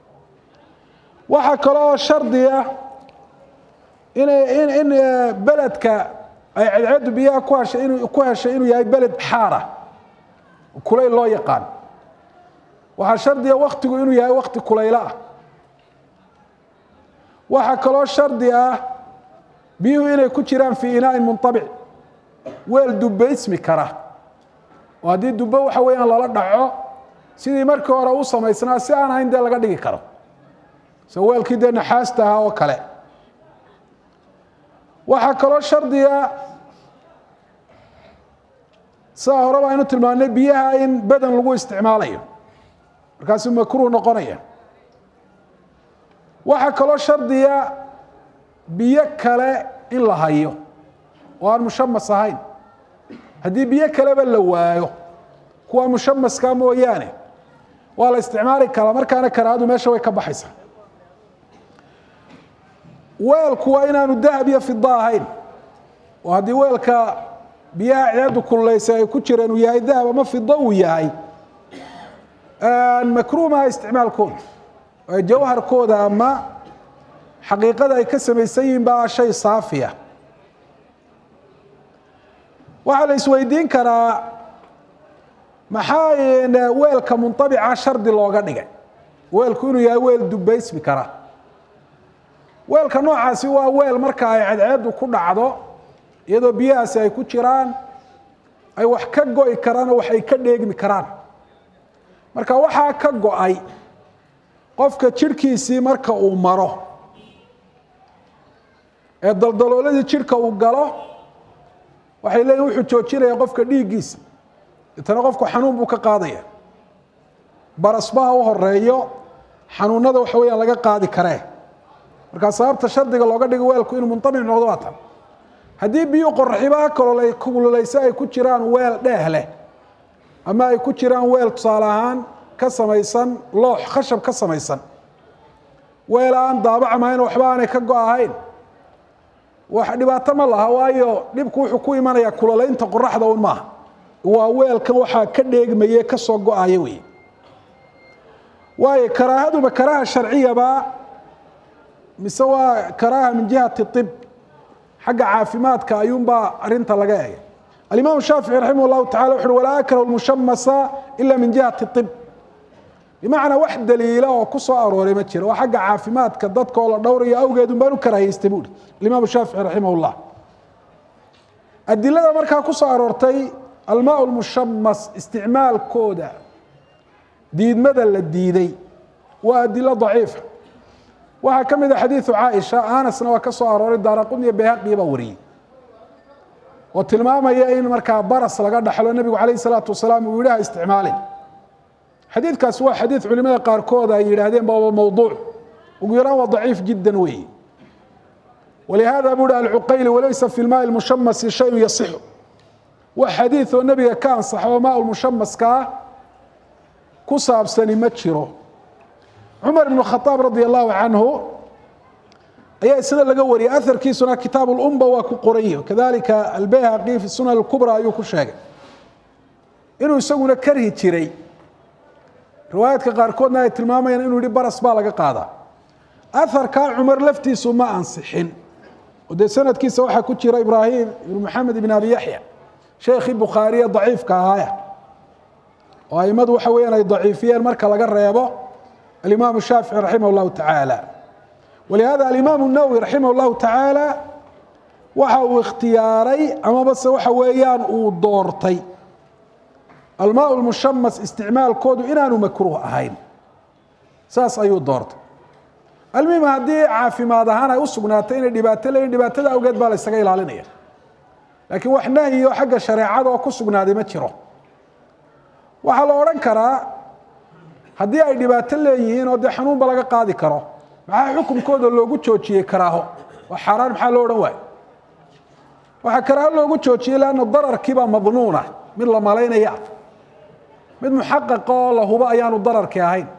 waxaa kale oo shardi ah inay in in beledka ay cadceeddu biyaha ku heshay inuu ku heshay inuu yahay beled xaara, kulayl loo yaqaan. waxaa shardi ah waktigu inuu yahay wakti kulaylo ah. waxaa kaloo shardi ah biyuhu inay ku jiraan fii inaa'in muntabic, weel dubaysmi kara, oo haddii dubbo waxa weeyaan lala dhaco sidii markii hore u samaysnaa si aan ahayn dee laga dhigi karo, so weelkii dee naxaasta ahaa oo kale. waxaa kaloo shardiga sidaa horeba aynu tilmaanay biyaha in badan lagu isticmaalayo, markaasuu makruuh noqonaya. waxaa kaloo shardiga biyo kale in la hayo oo aan mushamas ahayn. haddii biyo kaleba la waayo kuwa mushamaska mooyaane waa la isticmaali karaa, markaana karaahadu meesha way ka baxaysaa. weelku waa inaanu dahab iyo fida ahayn, oo haddii weelka biyaha cadceeddu kululaysay ay ku jireen uu yahay dahab ama fido uu yahay, makruuh maaha isticmaalkooda. jawharkooda ama xaqiiqada ay ka samaysan yihiin baa shay saafiya. waxaa la isweydiin karaa maxaa weelka muntabica shardi looga dhigay, weelku inuu yahay weel dubaysmi kara. weelka noocaasi waa weel marka ay cadceeddu ku dhacdo iyadoo biyahaasi ay ku jiraan ay wax ka go'i karaan oo wax ay ka dheegmi karaan. marka waxaa ka go'ay qofka jidhkiisii marka uu maro ee daldalooladii jidhka uu galo, waxay leeyihin wuxuu joojinaya qofka dhiiggiisa, itana qofku xanuun buu ka qaadaya. barasbaha u horeeyo xanuunada waxa weeyaan laga qaadi karee. markaa sababta shardiga looga dhigo weelku inuu muntabic noqdo waa tan. haddii biyuu qorraxibaha kaloo kululaysa ay ku jiraan weel dheeh leh, ama ay ku jiraan weel tusaale ahaan ka samaysan loox khashab ka samaysan, weel aan daabacmahayn waxba aanay ka go-ahayn, wax dhibaato ma laha, waayo dhibku wuxuu ku imanayaa kululaynta qoraxda un maaha, waa weelkan waxaa ka dheegmaye ka soo go-aya wey. waayo karaahaduba karaaha sharciyaba mise waa karaaha min jihati طib, xagga caafimaadka ayuunbaa arinta laga eegay. alimaam shaafici raximah اllahu tacala wuxu uhi walaa akrahu lmushamasa ila min jihati طib, bimacnaa wax daliila oo ku soo arooray ma jiro, waa xagga caafimaadka dadka oo la dhowrayo awgeed un baan u karahaystay buuhi alimaam shaafici raximah اllah. adilada markaa ku soo aroortay almaa lmushamas isticmaalkooda diidmada la diiday waa adilo daciifa. waxaa ka mid a xadiiثu caaisha, anasna waa ka soo arooray, daaraqutni iyo bayhaqi baa wariyey, oo tilmaamaya in markaa baras laga dhaxlo nebigu calayh الsalaatu wasalaam uu yidhi ha isticmaalin. xadiidkaasi waa xadiid culimada qaarkood ay yidhaahdeen baba mawduuc, ugu yaraan waa daciif jiddan weeye. walihada buu hi alcuqayli walaysa fi lmaai lmushamasi shayun yasixu, wax xadiid oo nebiga ka ansaxo oo maa lmushamaskaa ku saabsani ma jiro. cumar ibn khaaab radi allahu canhu ayaa isna laga wariyay, aharkiisuna kitaab lumba waa ku qoran yahi, kadalika albayhaqi fi sunan اkubra ayuu ku sheegay. inuu isaguna karhi jiray riwaayaadka qaarkoodna ay tilmaamayaan inuu yihi baras baa laga qaadaa aharkaa cumar laftiisu ma ansixin oo dee sanadkiisa waxaa ku jira ibraahim ibnu maxamed ibn abi yaxya sheekhii bukhaariye daciifka ahaaya oo aimadu waxa weeyaan ay daciifiyeen marka laga reebo alimaamu shaafici raximah llahu tacaala walihada alimaamu nawowi raximah llahu tacaala waxa uu ikhtiyaaray amaba se waxa weeyaan uu doortay almaa lmushamas isticmaalkoodu inaanu makruuh ahayn saas ayuu doortay almuhim haddii caafimaad ahaan ay u sugnaatay inay dhibaato leeyihin dhibaatada awgeed baa la ysaga ilaalinaya laakiin wax nahyioo xagga shareecada oo ku sugnaaday ma jiro waxaa la odhan karaa haddii ay dhibaato leeyihiin oo dee xanuunba laga qaadi karo maxaa xukunkooda loogu joojiyey karaaho waa xaaraan maxaa loo odhan waayo waxaa karaaho loogu joojiyey leanna dararkiibaa madnuuna mid la malaynaya mid muxaqaqa oo la hubo ayaanu dararki ahayn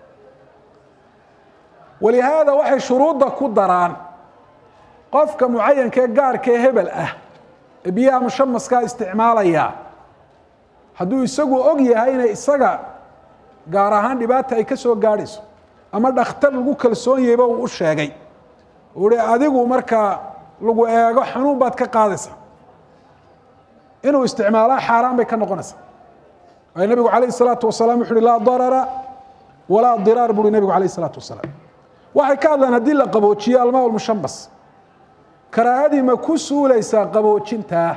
walihaada waxay shuruudda ku daraan qofka mucayanka ee gaarka ee hebel ah ee biyaha mushamaskaa isticmaalaya hadduu isagu og yahay inay isaga gaar ahaan dhibaata ay ka soo gaadhayso ama dhakhtar lagu kalsoon yahayba uu u sheegay uu hi adigu markaa lagu eego xanuun baad ka qaadaysaa inuu isticmaalaa xaaraan bay ka noqonaysaa ay nabigu calayh isalaatu wasalaam wuxu uhi laa darara walaa diraar buuhi nabigu calayh isalaatu wasalaam waxay ka hadlaan haddii la qaboojiyo almaa lmushamas karaahadii ma ku suulaysaa qaboojintaa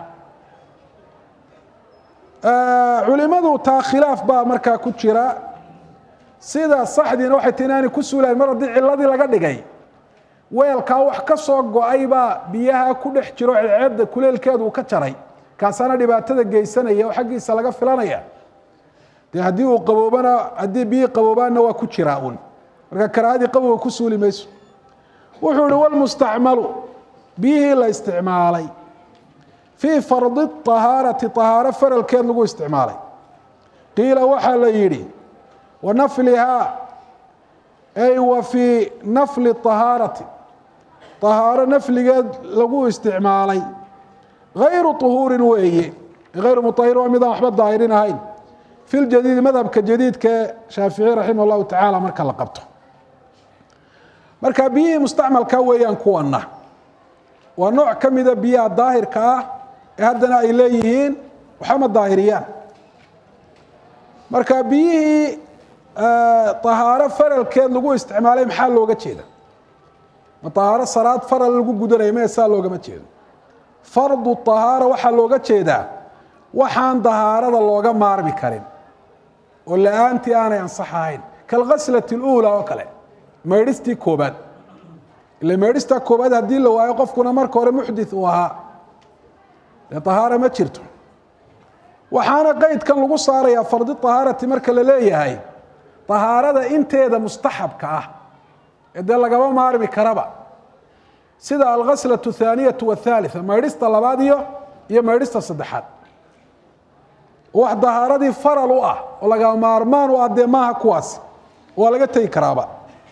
culimadu taa khilaaf baa markaa ku jira sida saxdiina waxay tii inaanay ku suulayn mar haddii ciladii laga dhigay weelkaa wax ka soo go-ay baa biyaha ku dhex jiro ceedda kuleelkeedu uu ka jaray kaasaana dhibaatada geysanaya oo xaggiisa laga filanaya dee haddii uu qaboobana haddii biyihii qaboobaanna waa ku jiraa un marka karaahadii qabowga ku suuli mayso wuxuu ihi walmustacmalu biyihii la isticmaalay fii fardi طahaarati طahaaro faralkeed lagu isticmaalay qiila waxaa la yidhi wa naflihaa ay wa fii nafli طahaarati طahaaro nafligeed lagu isticmaalay غayru طuhuurin weeye غayru muطahir waa midaan waxba daahirin ahayn fi ljadiidi madhabka jadiidka ee shaafici raximah اllahu tacaala marka la qabto marka biyihii mustacmalka weeyaan kuwana waa nooc ka mida biyaha daahirka ah ee haddana ay leeyihiin waxama daahiriyaan marka biyihii طahaaro faralkeed lagu isticmaalay maxaa looga jeeda ma طahaaro salaad faral lagu gudanayo me saa loogama jeedo fardu طahaara waxaa looga jeedaa waxaan dahaarada looga maarmi karin oo la-aantii aanay ansax ahayn kalghaslati اlأulى oo kale maydhistii koobaad ila maydhistaa koobaad haddii la waayo qofkuna marka hore muxdith uu ahaa dee طahaara ma jirto waxaana qeydkan lagu saarayaa fardi طahaarati marka la leeyahay طahaarada inteeda mustaxabka ah ee dee lagaba maarmi karaba sida alghaslaة الثaaniyaةu والثaaliثa maydhista labaad iyo iyo maydhista saddexaad wax dahaaradii faral u ah oo laga maarmaan u ah dee maaha kuwaas waa laga tegi karaaba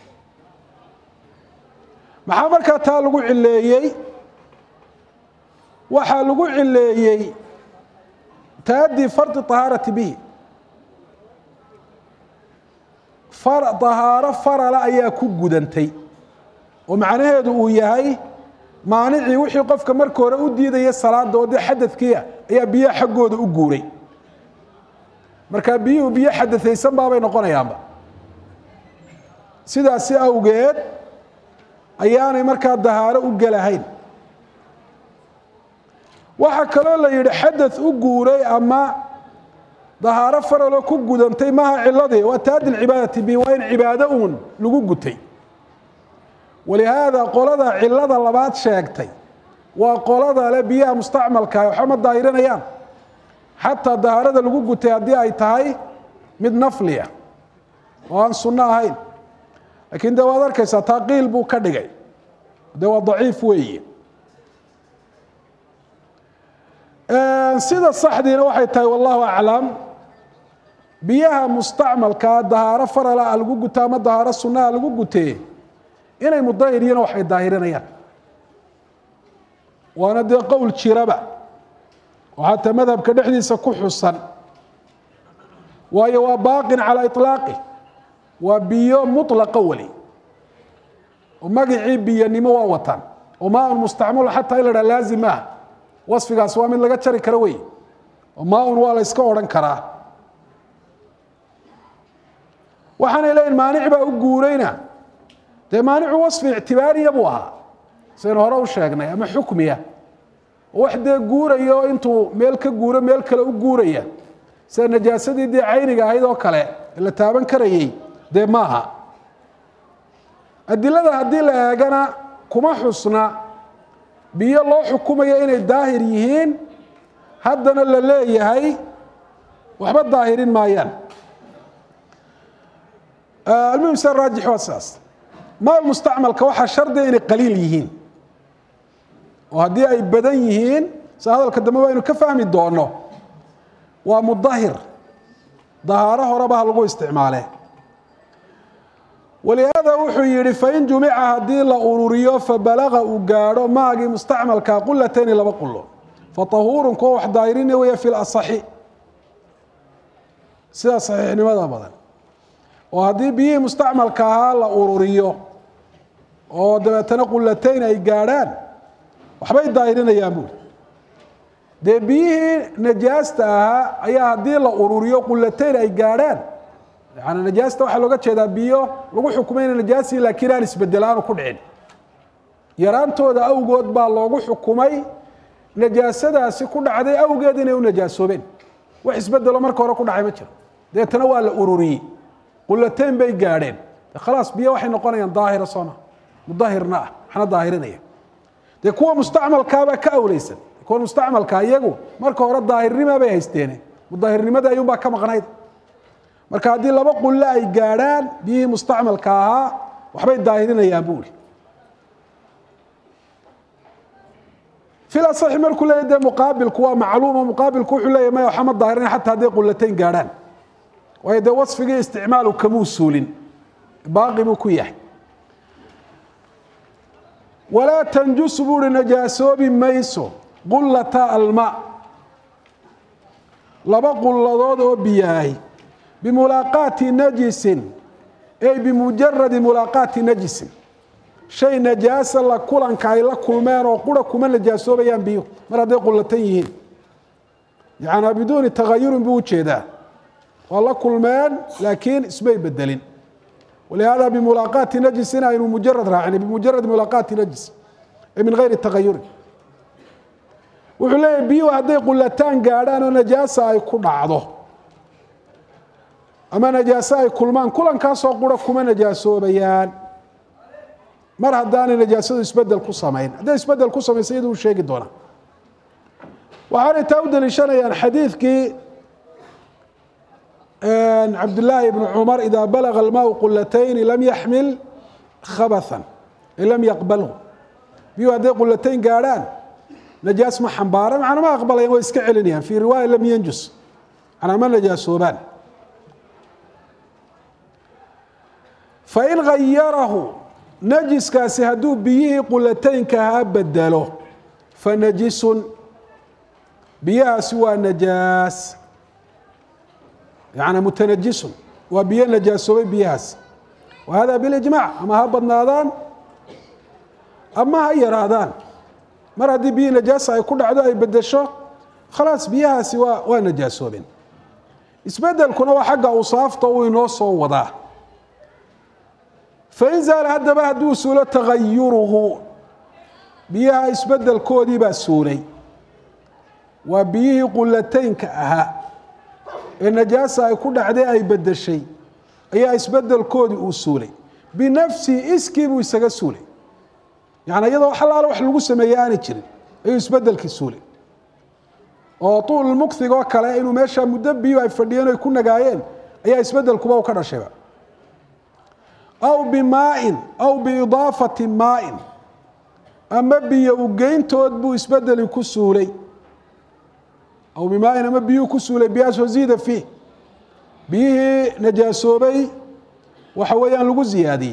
maxaa markaa taa lagu cileeyey waxaa lagu cileeyey taadii fardi طahaarati bihi طahaaro farala ayaa ku gudantay oo macnaheedu uu yahay maanicii wixii qofka marka hore u diidaya salaada oo dee xadadkiia ayaa biyaha xaggooda u guuray markaa biyuhu biyo xadaثaysan baabay noqonayaanba sidaasi awgeed ayaanay markaa dahaaro u gelahayn waxaa kaloo la yidhi xadaث u guuray ama dahaaro faraloo ku gudantay maha ciladii waa taadi cibaadati bi waa in cibaado uun lagu gutay walihaada qolada cilada labaad sheegtay waa qolada le biyaha mustacmalka waxba ma daahirinayaan xataa dahaarada lagu gutay haddii ay tahay mid nafliya oo aan sunno ahayn lakiin de waad arkaysaa taaqiil buu ka dhigay de waa daciif weeye sida saxdiina waxay tahay wallahu aclam biyaha mustacmalkaa dahaaro farala lagu guta ama dahaaro sunnaha lagu gutee inay mudahir yihiin waxay daahirinayaan waana dee qowl jiraba oo xataa madhabka dhexdiisa ku xusan waayo waa baaqin calaa iطlaaqih waa biyo mطlaqa weli oo magacii biyanimo waa wataan oo maa un mustacmul xataa in la dhaha laazim maaha wasfigaas waa mid laga jari karo wey oo maa un waa la iska odhan karaa waxaanay leeyihin maanic baa u guurayna dee maanicu wasfi ictibaariya buu ahaa saynu hore u sheegnay ama xukmiya oo wax dee guurayo intuu meel ka guuro meel kale u guuraya sida najaasadii dee cayniga ahayd oo kale la taaban karayey dee maaha adilada haddii la eegana kuma xusna biyo loo xukumayo inay daahir yihiin haddana la leeyahay waxba daahirin maayaan almuhim se raajix waa sidaas maal mustacmalka waxaa shardiga inay qaliil yihiin oo haddii ay badan yihiin sa hadalka dambe waynu ka fahmi doono waa mudahir dahaaro horeba ha lagu isticmaale walihaada wuxuu yihi fain jumica haddii la ururiyo fabalaga uu gaadho maagii mustacmalka qulatayni laba qulo fatahuurun kuwa wax daahirina weya fi lasaxi sida saxiixnimada badan oo haddii biyihii mustacmalka ahaa la ururiyo oo dabeetana qulatayn ay gaadhaan waxbay daahirinayaan buuri dee biyihii najaasta ahaa ayaa haddii la ururiyo qulatayn ay gaadhaan yani najaasta waxaa looga jeedaa biyo lagu xukumayna najaasi laakiin aan isbedelaanu ku dhicin yaraantooda awgood baa loogu xukumay najaasadaasi ku dhacday awgeed inay u najaasoobeen wax isbedelo marka hore ku dhacay ma jiro deetana waa la ururiyey qulatayn bay gaadheen khalaas biyo waxay noqonayaan daahira sooma mudahirna ah waxna daahirinaya dee kuwa mustacmalkaabaa ka awleysan kuwa mustacmalka iyagu marka hore daahirnima bay haysteene mudahirnimada ayuunbaa ka maqnayd marka haddii laba qulle ay gaadhaan biyihii mustacmalka ahaa waxbay daahirinayaan buuri fil asaxi markuu leeyahy dee muqaabilku waa macluumo muqaabilku wuxuu leeyahy maya waxama daahirinaya xataa hadday qulatayn gaadhaan waayo dee wasfigii isticmaalu kamuu suulin baaqi buu ku yahay walaa tanjusu buuri najaasoobi mayso qullata almaa laba qulladood oo biyaahi bimulaaqaati najisin ay bimujaradi mulaaqaati najisin shay najaasa la kulanka ay la kulmeen oo qura kuma najaasoobayaan biyo mar hadday qullatan yihiin yacnaa biduuni tagayurin buu ujeedaa waa la kulmeen laakiin ismay bedelin walihaada bimulaaqaati najisin aynu mujarad raacina bimujaradi mulaaqaati najis ay min gayri tagayurin wuxuu leeyahy biyuhu hadday qullataan gaadhaan oo najaasa ay ku dhacdo ama najaaso ay kulmaan kulankaasoo qura kuma najaasoobayaan mar haddaanay najaasadu isbedel ku samayn hadday isbedel ku samaysa iyadu uu sheegi doonaa waxaanay taa u daliishanayaan xadiidkii cabdاللaahi بن cmر إida balغa الmaء qulatayni lam yaxmil khabathan lam yaqbalhu biyuu hadday qulatayn gaadhaan najaas ma xambaaran macna ma aqbalayaan way iska celinayaan fii riwaaya lam yanjus macnaa ma najaasoobaan fain gayarahu najiskaasi hadduu biyihii qulataynka ahaa bedelo fanajisun biyahaasi waa najaas يعني متنجس waa biyo najaasoobay biyahaas وhada biاجmاع ama ha badnaadaan ama ha yaraadaan mar haddii biyi najaasa ay ku dhacdo ay bedesho khalaas biyahaasi waa waa najaasoobeen isbedelkuna waa xagga usaafta uu inoo soo wadaa fain zaala haddaba hadduu suulo tagayuruhu biyaha isbedelkoodii baa suulay waa biyihii qulataynka ahaa ee najaasa ay ku dhacday ay bedeshay ayaa isbedelkoodii uu suulay binafsihi iskii buu isaga suulay yani iyadoo xalaalo wax lagu sameeyey aanay jirin ayuu isbedelkii suulay oo tuul mukthig oo kale inuu meesha muddo biyo ay fadhiyeen ay ku nagaayeen ayaa isbedelkuba u ka dhashayba aw bimaa'in aw biidaafati maa'in ama biyo u geyntood buu isbedeli ku suulay aw bimaain ama biyuhu ku suulay biyahaasoo ziida fiih biyihii najaasoobay waxa weeyaan lagu ziyaadiyey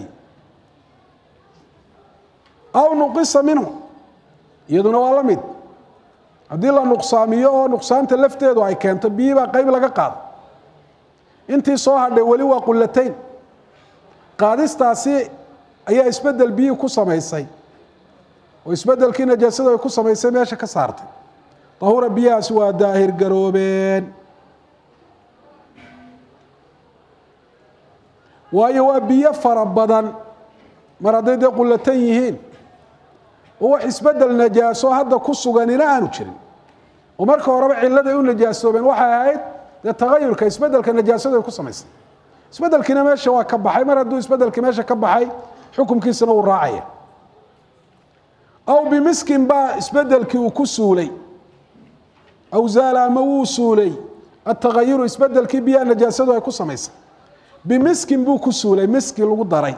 aw nuqisa minhu iyaduna waa la mid haddii la nuqsaamiyo oo nuqsaanta lafteedu ay keento biyihii baa qayb laga qaado intii soo hadhay weli waa qullatayn qaadistaasi ayaa isbedel biyihii ku samaysay oo isbedelkii najaasada ay ku samaysay meesha ka saartay tahura biyahaasi waa daahir garoobeen waayo waa biyo fara badan mar hadday dee qullatan yihiin oo wax isbedel najaaso hadda ku suganina aanu jirin oo marka horeba cilladay u najaasoobeen waxay ahayd dee tagayurka isbedelka najaasada ay ku samaysay isbedelkiina meesha waa ka baxay mar hadduu isbedelkii meesha ka baxay xukunkiisana uu raacaya aw bimiskin baa isbedelkii uu ku suulay aw zaala ama wuu suulay atagayuru isbedelkii biyaha najaasadu ay ku samaysay bimiskin buu ku suulay miski lagu daray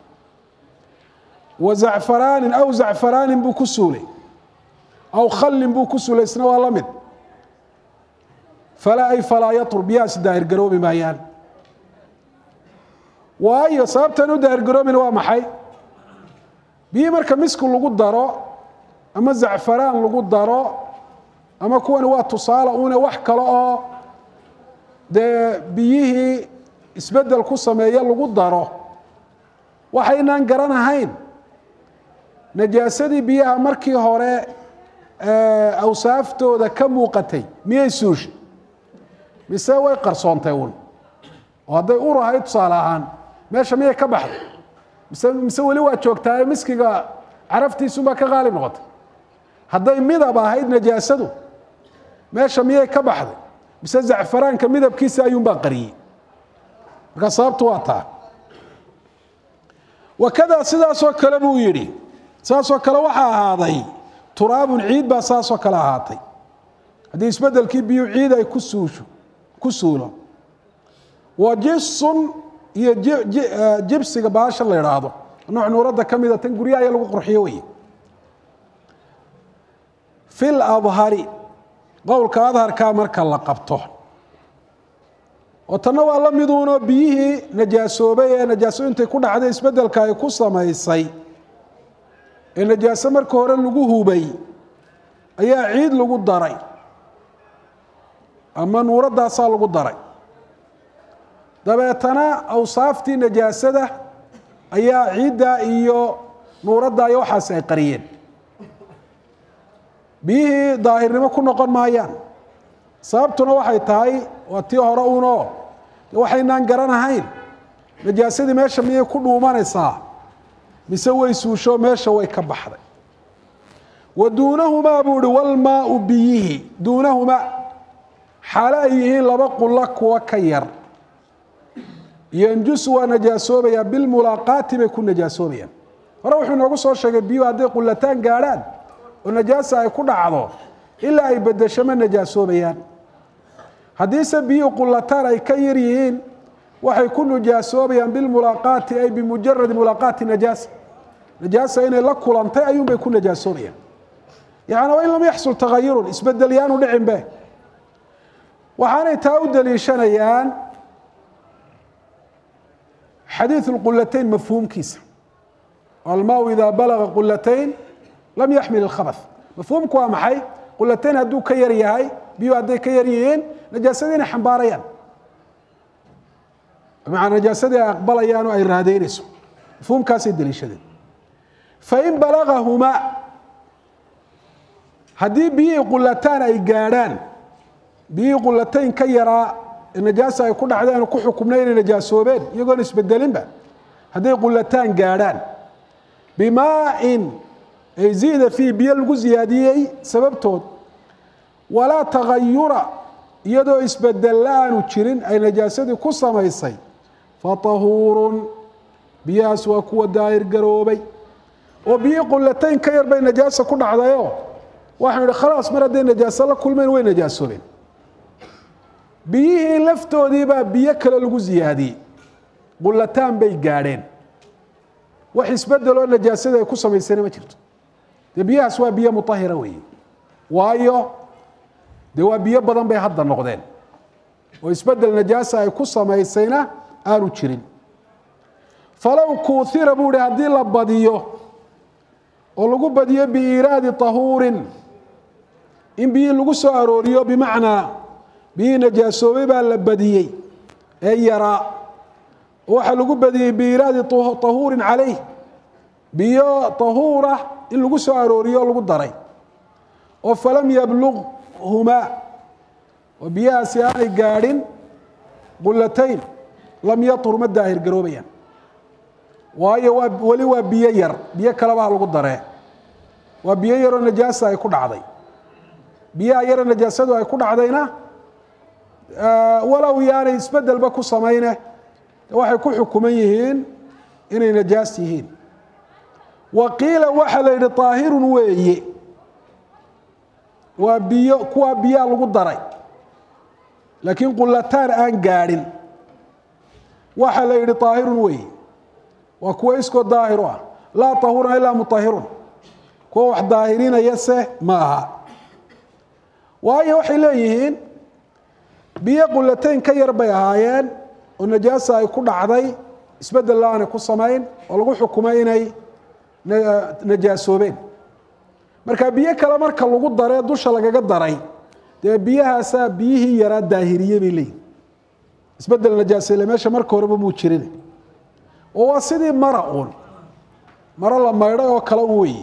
wa zacfaraanin aw zacfaraanin buu ku suulay aw khallin buu ku suulay isna waa la mid falaa ay falaa yatur biyahaasi daahir garoobi maayaan waayo sababtan u daahir garoobina waa maxay biyihii marka miski lagu daro ama zacfaraan lagu daro ama kuwani waa tusaale une wax kale oo dee biyihii isbedel ku sameeya lagu daro waxaynaan garanahayn najaasadii biyaha markii hore awsaaftooda ka muuqatay miyay suushay mise way qarsoontay un oo hadday ur ahayd tusaale ahaan meesha miyay ka baxday mise mise weli waa joogtaa miskiga caraftiisuunbaa ka qaali noqotay hadday midab ahayd najaasadu meesha miyay ka baxday mise zacfaraanka midabkiisa ayuunbaa qariyey marka sababtu waa taa wakadaa sidaasoo kale buu yidhi saasoo kale waxaa ahaaday turaabun ciid baa saasoo kale ahaatay haddii isbedelkii biyu ciid ay ku suusho ku suulo wa jisun iyo jibsiga baasha la idhaahdo nooc nuuradda ka mida tan guryaha lagu qurxiyo weye fi ladhari qowlka adharkaa marka la qabto oo tanna waa la miduunoo biyihii najaasoobay ee najaaso intay ku dhacday isbedelka ay ku samaysay ee najaaso marka hore lagu hubay ayaa ciid lagu daray ama nuuraddaasaa lagu daray dabeetana awsaaftii najaasada ayaa ciidda iyo nuuradda iyo waxaas ay qariyeen biyihii daahirnimo ku noqon maayaan sababtuna waxay tahay waa tii hore unoo waxaynaan garanahayn najaasadii meesha miyay ku dhuumanaysaa mise way suusho meesha way ka baxday wa duunahumaa buu ihi walmaau biyihi duunahumaa xaalo ay yihiin laba qulla kuwa ka yar yanjusu waa najaasoobayaa bilmulaaqaati bay ku najaasoobayaan hore wuxuu inoogu soo sheegay biyuhu hadday qullataan gaadhaan oo najaasa ay ku dhacdo ilaa ay bedesho ma najaasoobayaan haddiise biyuhu qullataan ay ka yar yihiin waxay ku najaasoobayaan bilmulaaqaati ay bimujaradi mulaaqaati najaasa najaasa inay la kulantay ayuunbay ku najaasoobayaan yacni waa in lam yaxsul tagayurun isbedel yaanu dhicin be waxaanay taa u daliishanayaan xadiiث الqulatayn mafhuumkiisa almaau idaa balaga qulatayn lam yaxmil اkhabث mafhuumku waa maxay qulatayn hadduu ka yar yahay biyuhu hadday ka yar yihiin najaasadii inay xambaarayaan bimacnaa najaasadii ay aqbalayaan oo ay raadeynayso mafhuumkaasay daliishadeen fain balagahumaa haddii biyihii qulataan ay gaadhaan biyihii qulatayn ka yaraa najaasa ay ku dhacdeen ku xukumnay inay najaasoobeen iyagoon isbedelinba hadday qulataan gaadhaan bimaain ay ziida fiih biyo lagu ziyaadiyey sababtood walaa tagayura iyadoo isbedel la-aanu jirin ay najaasadii ku samaysay fatahuurun biyahaas waa kuwa daahir garoobay oo biyihii qulatayn ka yar bay najaasa ku dhacdayoo waxaanu ihi khalaas mar hadday najaaso la kulmeen way najaasoobeen biyihii laftoodii baa biyo kale lagu ziyaadiyey qulataan bay gaadheen wax isbedeloo najaasada ay ku samaysana ma jirto dee biyahaas waa biyo mutahira weeye waayo dee waa biyo badan bay hadda noqdeen oo isbedel najaasa ay ku samaysayna aanu jirin falow kuuhira buu ihi haddii la badiyo oo lagu badiyo biiraadi tahuurin in biyihii lagu soo arooriyo bimacnaa biyihii najaasoobay baa la badiyey يرى وحلقوا بدي بإيراد طهور عليه بيو طهورة إن لقوا سعروريو لقوا الضري فلم يبلغهما وبيا سياني قارن قلتين لم يطهر مداهر قروبيا وهي ولي وبيير بيا كلامها لقوا الضري وبيير النجاسة يكون عضي بيا ير النجاسة يكون عضينا أه ولو يعني يسبدل بكو صمينه waxay ku xukuman yihiin inay najaas yihiin waqiila waxa la yiri taahirun weeye waa biyo kuwa biyo lagu daray laakiin qulataan aan gaarin waxa la yiri taahirun weeye waa kuwa isko daahiru ah la tahura illa mutahhirun kuwa wax daahirinaya se maaha waayo waxay leeyihiin biyo qulataan ka yar bay ahaayeen والنجاسة يكون عضي اسبدل الله أن يكون صمين ولقوا حكومة إني نجاسوبين مركا بيه كلا مركا لقوا الضرية دوشة لقا الضرية بيها سا بيه يرى الداهرية بلي اسبدل النجاسة اللي ماشا مركا وربا موتشرين وواصدي مرأون مرأ لما يرى وكلاوي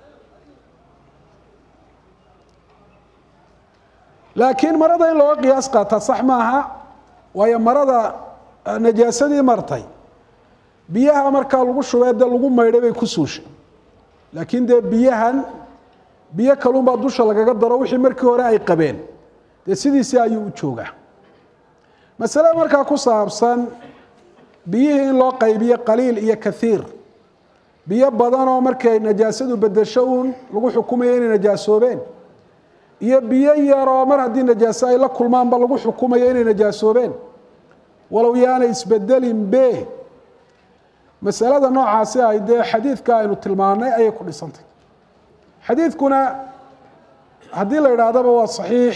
لكن مرضى إن لو قياس قاتا صح معها وهي مرضى najaasadii martay biyaha marka lagu shubeeda lagu maydhay bay ku suushay laakiin de biyahan biyo kalun baa dusha lagaga daro wixii markii hore ay qabeen de sidiisii ayuu u joogaa mas'ala marka ku saabsan biyihii in loo qaybiyo qaliil iyo kathiir biyo badan oo markay najaasadu bedesho uun lagu xukumayo inay najaasoobeen iyo biyo yar oo mar haddii najaaso ay la kulmaanba lagu xukumayo inay najaasoobeen ولو يانا يسبدل به مسألة نوع عاسية ده حديث كائن التلماني أي كل سنتي حديث كنا هذه الإرادة هو صحيح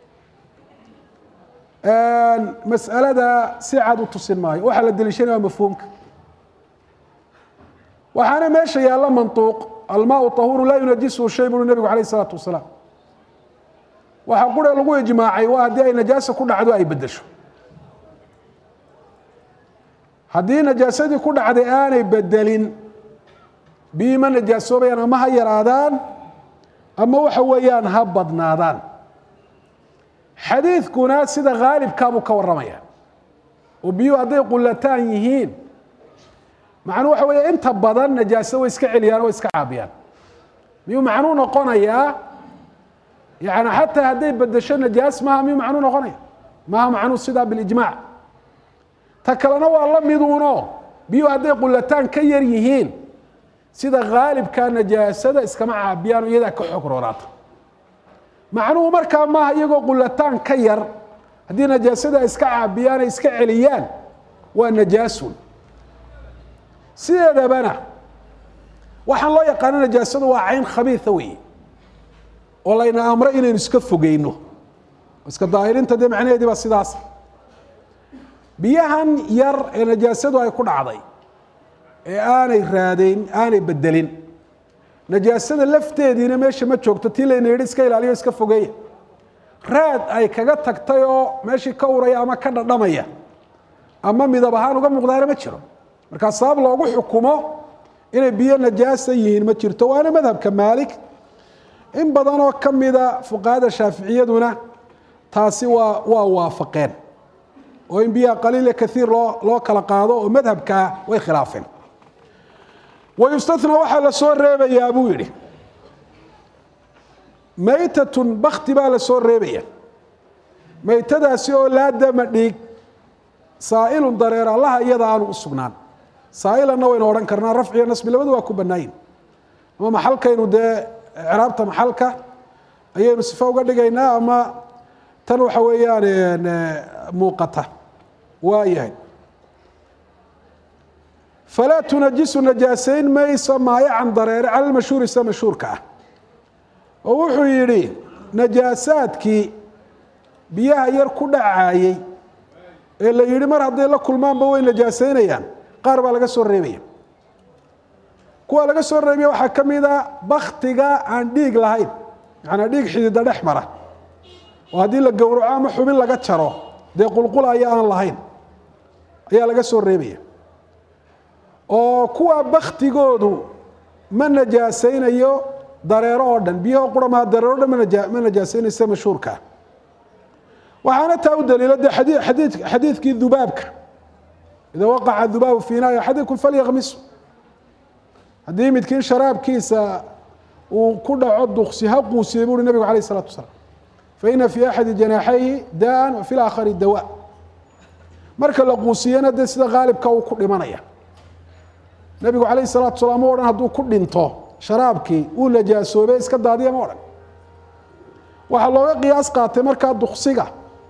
مسألة ده سعد وتصل معي وحل الدليشين مفهومك وحنا ماشي يا الله منطوق الماء طهور لا ينجسه شيء من النبي عليه الصلاة والسلام وحقول له جماعي وهذه أي نجاسة كنا عدو أي بدشوا haddii najaasadii ku dhacday aanay bedelin biima najaasoobeen ama ha yaraadaan ama waxa weeyaan ha badnaadaan xadiidkuna sida gaalibkaabuu ka warramaya oo biyuhu hadday qulataan yihiin macnuu waxa weeye inta badan najaaso way iska celiyaan oo iska caabiyaan miyuu macnuu noqonayaa yani xataa hadday bedesho najaas maaha miyuu macnuu noqonaya maaha macnuu sidaa bilijmaac تكلنا والله ميدونو بيو هذي قلتان كير يهين سيدا غالب كان نجاسة اسكمع بيانو يدا كحكرورات معنو مركا ما يجو قلتان كير هذي نجاسة اسكع بيان اسكع عليان والنجاسون سيدا بنا وحن الله يقال نجاسة وعين خبيثة وي والله إن أمرئنا نسكفوا جينه اسك الظاهرين تدي معناه دي بس سيداس biyahan yar ee najaasadu ay ku dhacday ee aanay raadeen aanay bedelin najaasada lafteediina meesha ma joogto tii la yiri iska ilaaliyo iska fogeeya raad ay kaga tagtay oo meeshii ka uraya ama ka dhadhamaya ama midab ahaan uga muuqdaana ma jiro marka sabab loogu xukumo inay biyo najaasa yihiin ma jirto waana madhabka Maalik in badan oo kamida fuqaada Shaafiiciyaduna taasi waa waa waafaqeen وإن بيها قليل كثير لو لو كلا قاضو ومذهب كا ويخلافين ويستثنى وحل سور ريبة يا أبويري ميتة بخت بالسور ريبة ميتة سيو لا دم ديك سائل ضرير الله يضع السجنان سائل أنه ينورن كرنا رفع الناس بالبدو وكوب الناين أما محلك إنه ده عرابته محلك أيه مسفا وقد جينا أما تنو حويان موقته وايهن فلا تنجس النجاسين ما يسمى عن ضرير على المشهور يسمى مشهور كه ووحو يري نجاساتك بيها يركو دعايي إلا يري مر هدي لا كلمان بوين نجاسينيان قاربا laga soo reebay kuwa laga soo reebay waxa kamida bakhtiga aan dhiig lahayn yani dhiig xidida dhaxmara oo hadii la gowraco ama xubin laga jaro de qulqul ay aan lahayn ayaa laga soo reebaya oo kuwa baktigoodu ma najaasaynayo dareero oo dhan biyaha qurama dareero dhan ma najaasaynaysa mashhuurka waxaana taa u daliilo xadiid xadiid xadiidkii dubaabka ida waqaca dubaabu fi naa'i axadikum falyaghmis haddii midkiin sharaabkiisa uu ku dhaco duqsi ha quusiye buuri nabigu calayh isalaatu wasalaam faina fi axadi janaaxayhi daan wa fi laakhari dawa marka la quusiyana dee sida qaalibka uu ku dhimanaya nabigu calayh isalaatu wasalaam u odhan hadduu ku dhinto sharaabkii uu najaasoobay iska daadiya ma odhan waxaa looga qiyaas qaatay markaa duqsiga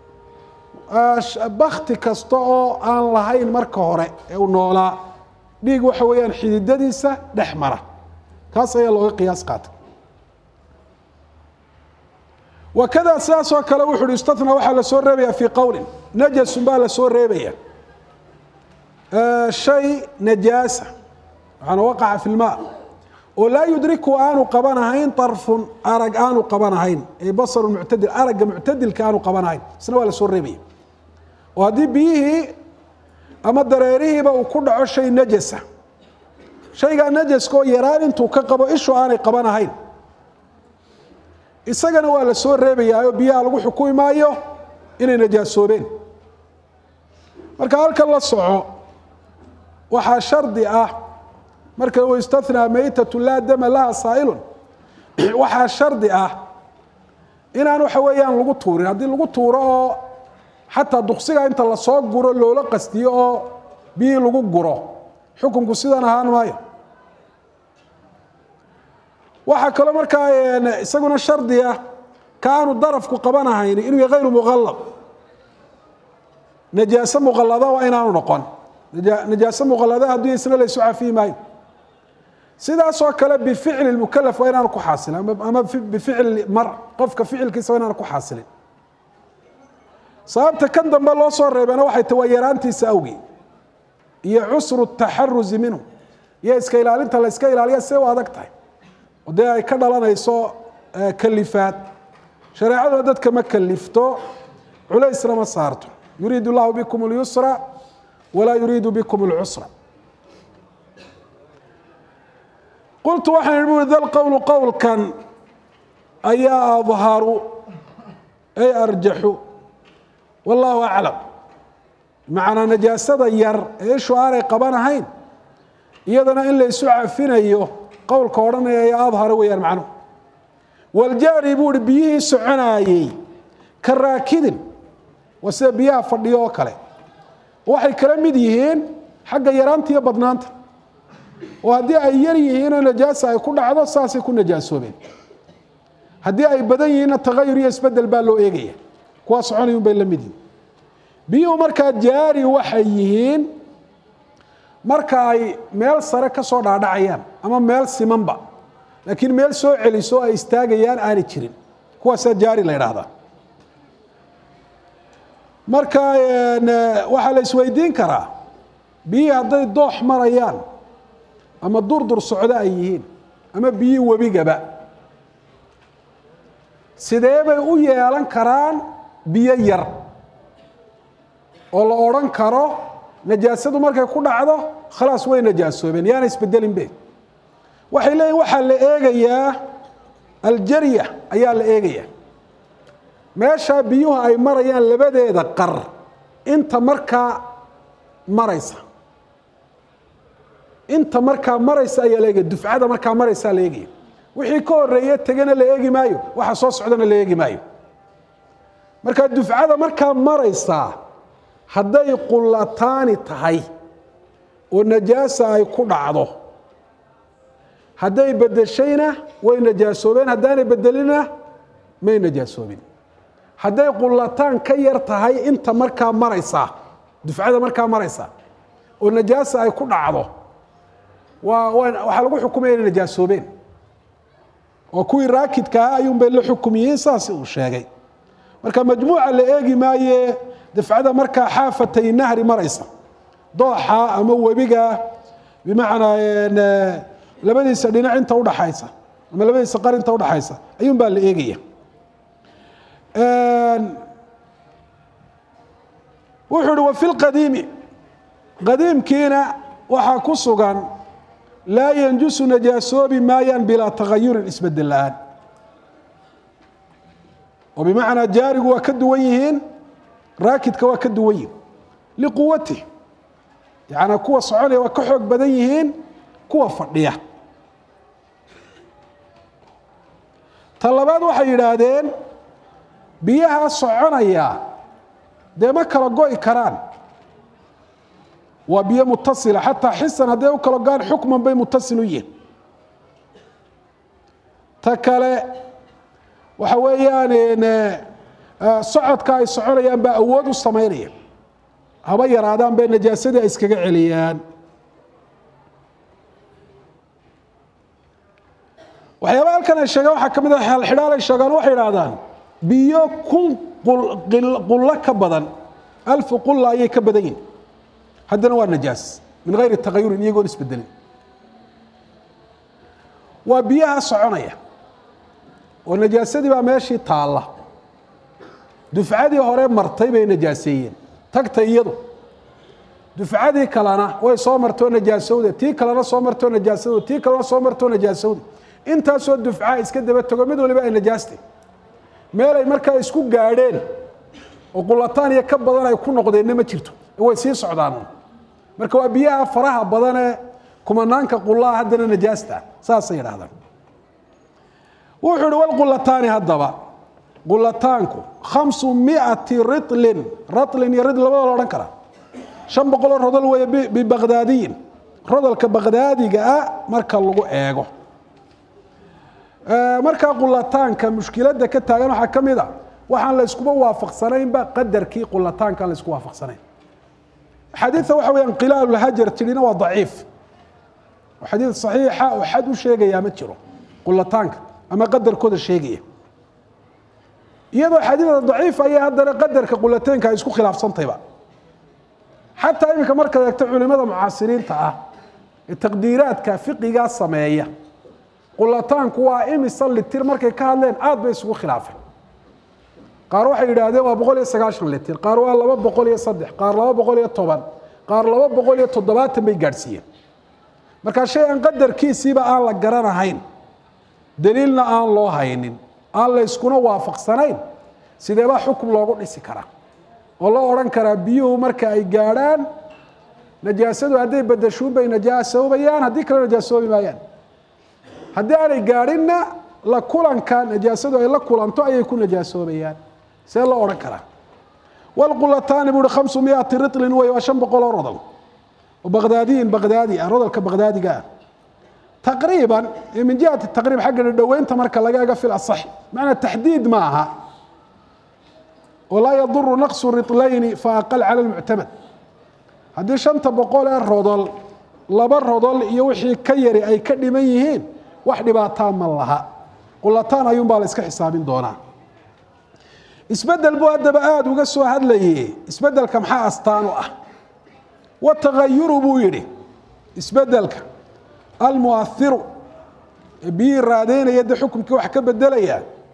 bakti kasta oo aan lahayn marka hore ee uu noolaa dhiig waxa weeyaan xididadiisa dhex mara kaas ayaa looga qiyaas qaatay wakada sidaas oo kale wuxu uhi istathnaa waxaa la soo reebaya fii qowlin najasun baa la soo reebaya shay najaasa waxaana waqaca fi lmaa oo laa yudriku aanu qabanahayn طarfun arag aanu qabanahayn ee basaru muctadil aragga muctadilka aanu qabanahayn isna waa la soo reebaya oo haddii biyihii ama dareerihiiba uu ku dhaco shay najasa shaygaa najaska oo yaraan intuu ka qabo ishu aanay qabanahayn isagana waa la soo reebayaa oo biyaha lagu xukumi maayo inay najaasoobeen marka halkan la soco waxaa shardi ah marka uu istathnaa maytatu laa dama laha saa'ilun waxaa shardi ah inaan waxa weeyaan lagu tuurin haddii lagu tuuro oo xataa duqsiga inta lasoo guro loola qastiyo oo biyihii lagu guro xukunku sidan ahaan maayo waxaa kaloo markaa isaguna shardi ah ka aanu darafku qabanahayn inuu yahay hayru muqallab najaaso muqallada waa inaanu noqon najaaso muqallada haddii isna la isu cafiyi maayo sidaasoo kale bificli mukalaf waa inaanu ku xaasilin ama bificli mar qofka ficilkiisa waa inaanu ku xaasilin sababta kan dambe loo soo reebana waxay tahay waa yaraantiisa awgii iyo cusru taxaruzi minhu iyo iska ilaalinta la iska ilaaliya see u adag tahay oo dee ay ka dhalanayso kalifaad shareecaduna dadka ma kalifto culaysna ma saarto yuriidu llahu bikum اlyusra walaa yuriidu bikum اlcusra qultu waxaan ihi da lqowlu qowlkan ayaa adharu ay arjaxu wallahu aclam macnaa najaasada yar ee ishu aanay qabanahayn iyadana in la isu cafinayo qowlka odhanaya ayaa adhara weeyaan macnuhu waljaari buu uhi biyihii soconaayey ka raakidin waa sida biyaha fadhiyo oo kale waxay kala mid yihiin xagga yaraanta iyo badnaanta oo haddii ay yar yihiinoo najaasa ay ku dhacdo saasay ku najaasoobeen haddii ay badan yihiinna tagayur iyo isbedel baa loo eegaya kuwaa soconayun bay la mid yihiin biyuhu markaa jaari waxay yihiin marka ay meel sare ka soo dhaadhacayaan ama meel simanba laakiin meel soo celiso ay istaagayaan aanay jirin kuwaasaa jaari la yidhaahdaa marka waxaa la isweydiin karaa biyihii hadday doox marayaan ama durdur socdo ay yihiin ama biyihii webigaba sidee bay u yeelan karaan biyo yar oo la odhan karo najaasadu markay ku dhacdo khalaas way najaasoobeen yaana isbedelin be waxay leeyihin waxaa la eegayaa aljarya ayaa la eegayaa meeshaa biyuhu ay marayaan labadeeda qar inta markaa maraysa inta markaa maraysa ayaa la eegaya dufcada markaa maraysaa la eegaya wixii ka horeeye tegana la eegi maayo waxa soo socdana la eegi maayo markaa dufcada markaa maraysaa hadday qullataani tahay oo najaasa ay ku dhacdo hadday bedeshayna way najaasoobeen haddaanay bedelina may najaasoobin hadday qullataan ka yar tahay inta markaa maraysaa dufcada markaa maraysaa oo najaasa ay ku dhacdo waa waxaa lagu xukumaya inay najaasoobeen oo kuwii raakidka ah ayuun bay la xukumiyeen saasi uu sheegay marka majmuuca la eegi maaye dafcada markaa xaafatay nahri maraysa dooxa ama webiga bimacnaa labadiisa dhinac inta udhaxaysa ama labadiisa qar inta udhaxaysa ayuun baa la eegaya wuxuu uhi wa fi lqadiimi qadiimkiina waxaa ku sugan laa yanjusu najaasoobi maayaan bilaa tagayurin isbedel la-aan oo bimacnaa jaarigu waa ka duwan yihiin raakidka waa ka duwan yihin liquwatih yacnaa kuwa soconaya waa ka xoog badan yihiin kuwa fadhiya ta labaad waxay yidhaahdeen biyaha soconaya dee ma kala go'i karaan waa biyo mutasila xataa xisan hadday u kala go'aan xukman bay mutasil u yihin ta kale waxa weeyaan socodka ay soconayaan baa awood u samaynaya haba yaraadaan bay najaasadii ay iskaga celiyaan waxyaaba halkan ay sheegaan waxaa ka mid ah xalxidhaal ay sheegaan waxay idhahdaan biyo kun qullo ka badan alfu qulla ayay ka badan yihin haddana waa najaas min gayri tagayurin iyagoon isbedelin waa biyaha soconaya oo najaasadii baa meeshii taalla dufcadii hore martay bay najaaseeyeen tagtay iyadu dufcadii kalena way soo martoo najaasowda tii kalena soo martoo najaasowda tii kalena soo martoo najaasowda intaasoo dufca iska daba tago mid waliba ay najaastay meelay markaa isku gaadheen oo qulataan iyo ka badan ay ku noqdeenna ma jirto way sii socdaan marka waa biyaha faraha badan ee kumanaanka qullaa haddana najaasta saasay yidhahdaan wuxuu uhi walqulataani haddaba qulataanku khamsu miati ritlin ratlin iyo ridl labadoo la odhan karaa shan boqoloo rodol weeye bibaqdaadiyin rodolka baqdaadiga ah marka lagu eego markaa qulataanka mushkiladda ka taagan waxaa ka mid a waxaan la iskuba waafaqsanaynba qadarkii qulataanka aan la isku waafaqsanayn xadiidka waxa weeyaan qilaalu lhajar tirina waa daciif oo xadiid saxiixa oo xad u sheegayaa ma jiro qulataanka ama qadarkooda sheegaya iyadoo xadiidda daciif ayaa haddana qadarka qulataynka ay isku khilaafsantayba xataa iminka markaad eegto culimada mucaasiriinta ah ee taqdiiraadka fiqigaa sameeya qulataanku waa imisa litir markay ka hadleen aad bay isugu khilaafeen qaar waxay yidhaahdeen waa boqol iyo sagaashan litir qaar waa laba boqol iyo saddex qaar laba boqol iyo toban qaar laba boqol iyo toddobaatan bay gaadhsiiyeen markaa shay aan qadarkiisiiba aan la garanahayn daliilna aan loo haynin aan la iskuna waafaqsanayn sideebaa xukum loogu dhisi karaa oo loo odhan karaa biyuhu marka ay gaadhaan najaasadu hadday badashuun bay najaasoobayaan haddii kale najaasoobi maayaan haddii aanay gaadhinna la kulanka najaasadu ay la kulanto ayay ku najaasoobayaan see loo odhan karaa walqulataani buu uhi khamsu miati ritlin wey waa shan boqol oo rodol oo baqdaadiyin baqdaadi ah rodolka baqdaadiga ah taqriiban min jihati taqriib xagga dhaweynta marka laga ega fil asaxi macnaa taxdiid ma aha walaa yaduru naqsu ritlayni fa aqal cala lmuctamad haddii shanta boqol ee rodol laba rodol iyo wixii ka yari ay ka dhiman yihiin wax dhibaataa ma laha qulataan ayuunbaa la iska xisaabin doonaa isbedel buu haddaba aada uga soo hadlayay isbedelka maxaa astaan u ah watagayuru buu yidhi isbedelka almuahiru ee biyihii raadeynaya dee xukumkii wax ka bedelaya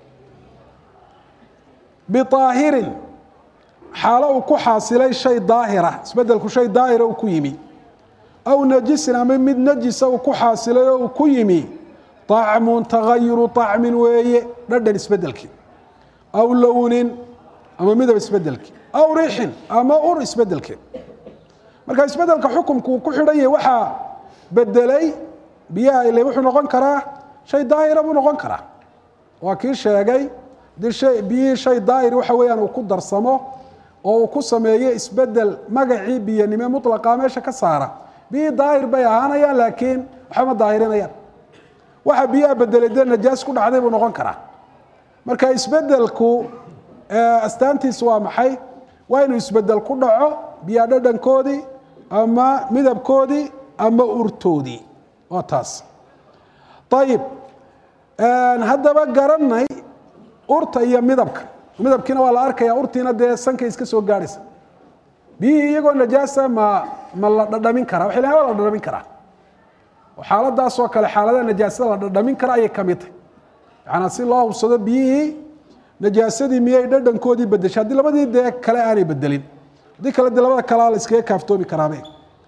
biaahirin xaalo uu ku xaasilay shay daahira isbedelku shay daahira uu ku yimi aw najisin ama mid najisa uu ku xaasilay oo uu ku yimi طacmun tagayuru طacmin weeye dhadhan isbedelkii aw lownin ama midab isbedelkii aw riixin ama ur isbedelkeed marka isbedelka xukumku uu ku xidhan yahay waxaa bedelay biyaha ile wuxuu noqon karaa shay daahira buu noqon karaa waa kii sheegay dii shay biyihii shay daahir waxa weeyaan uu ku darsamo oo uu ku sameeyo isbedel magacii biyanime muطlaqa meesha ka saara biyihii daahir bay ahaanayaan laakiin waxba ma daahirinayaan waxa biyaha bedelay dee najaas ku dhacday buu noqon karaa marka isbedelku astaantiisu waa maxay waa inuu isbedel ku dhaco biyaha dhadhankoodii ama midabkoodii ama urtoodii waa taas ayib haddaba garanay urta iyo midabka midabkiina waa la arkaya urtiina dee sankay iska soo gaadhaysa biyihii iyagoo najaasa ma ma la dhadhamin karaa waxay lahay waa la dhadhamin karaa xaaladaasoo kale xaaladaha najaasada la dhadhamin kara ayay ka mid tahay yacanaa si loo hubsado biyihii najaasadii miyay dhadhankoodii bedeshay haddii labadii dee kale aanay bedelin haddii kale dee labada kalea la iskaga kaaftoomi karaabe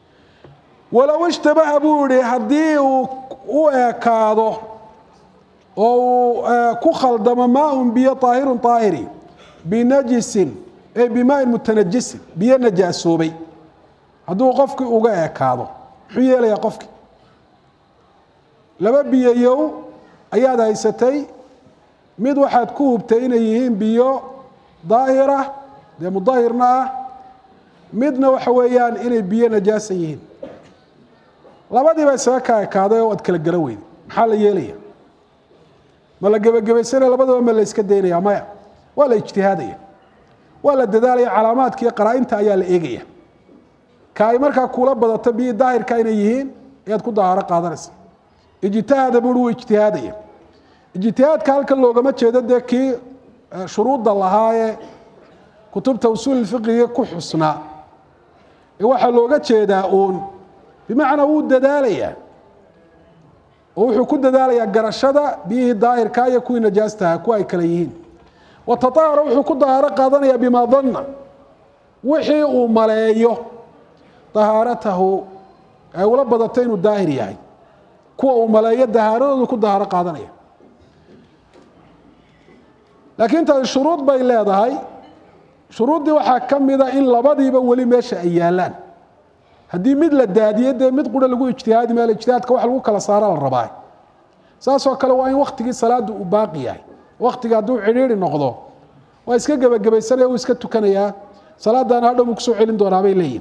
walow ishtabaha buu yihi haddii uu u ekaado oo uu ku khaldamo maaun biyo طaahirun طaahiri binajisin ay bimaain mutanajisin biyo najaasoobay hadduu qofkii uga ekaado muxuu yeelayaa qofkii laba biyayow ayaad haysatay mid waxaad ku hubtay inay yihiin biyo daahira dee mudahirna ah midna waxa weeyaan inay biyo najaasa yihiin labadiiba isaga ka ekaaday oo aad kala garan weyday maxaa la yeelaya ma la gebagabaysanaya labadaba ma la iska daynaya maya waa la ijtihaadaya waa la dadaalaya calaamaadka iyo qaraa-inta ayaa la eegaya ka ay markaa kula badato biyo daahirka inay yihiin ayaad ku dahaaro qaadanaysa ijtihaada buu wuu ijtihaadaya ijtihaadka halkan loogama jeedo dee kii shuruudda lahaa ee kutubta usuul fiqiga ku xusnaa ee waxaa looga jeedaa uun bimacnaa wuu dadaalayaa oo wuxuu ku dadaalayaa garashada biyihii daahirka iyo kuwii najaastaha kuwa ay kala yihiin watataahara wuxuu ku dahaaro qaadanayaa bimaa danna wixii uu maleeyo dahaaratahu ay ula badato inuu daahir yahay kuwa uu maleeyo dahaaradoodu ku dahaaro qaadanaya laakiin taasi shuruud bay leedahay shuruuddii waxaa ka mida in labadiiba weli meesha ay yaalaan haddii mid la daadiyo dee mid qura lagu ijtihaadi maal ijtihaadka wax lagu kala saara la rabaa saasoo kale waa in waktigii salaada uu baaqi yahay waktiga hadduu cidhiiri noqdo waa iska gebagabaysanaya uu iska tukanayaa salaadana hadhow buu kusoo celin doonaa bay leeyihin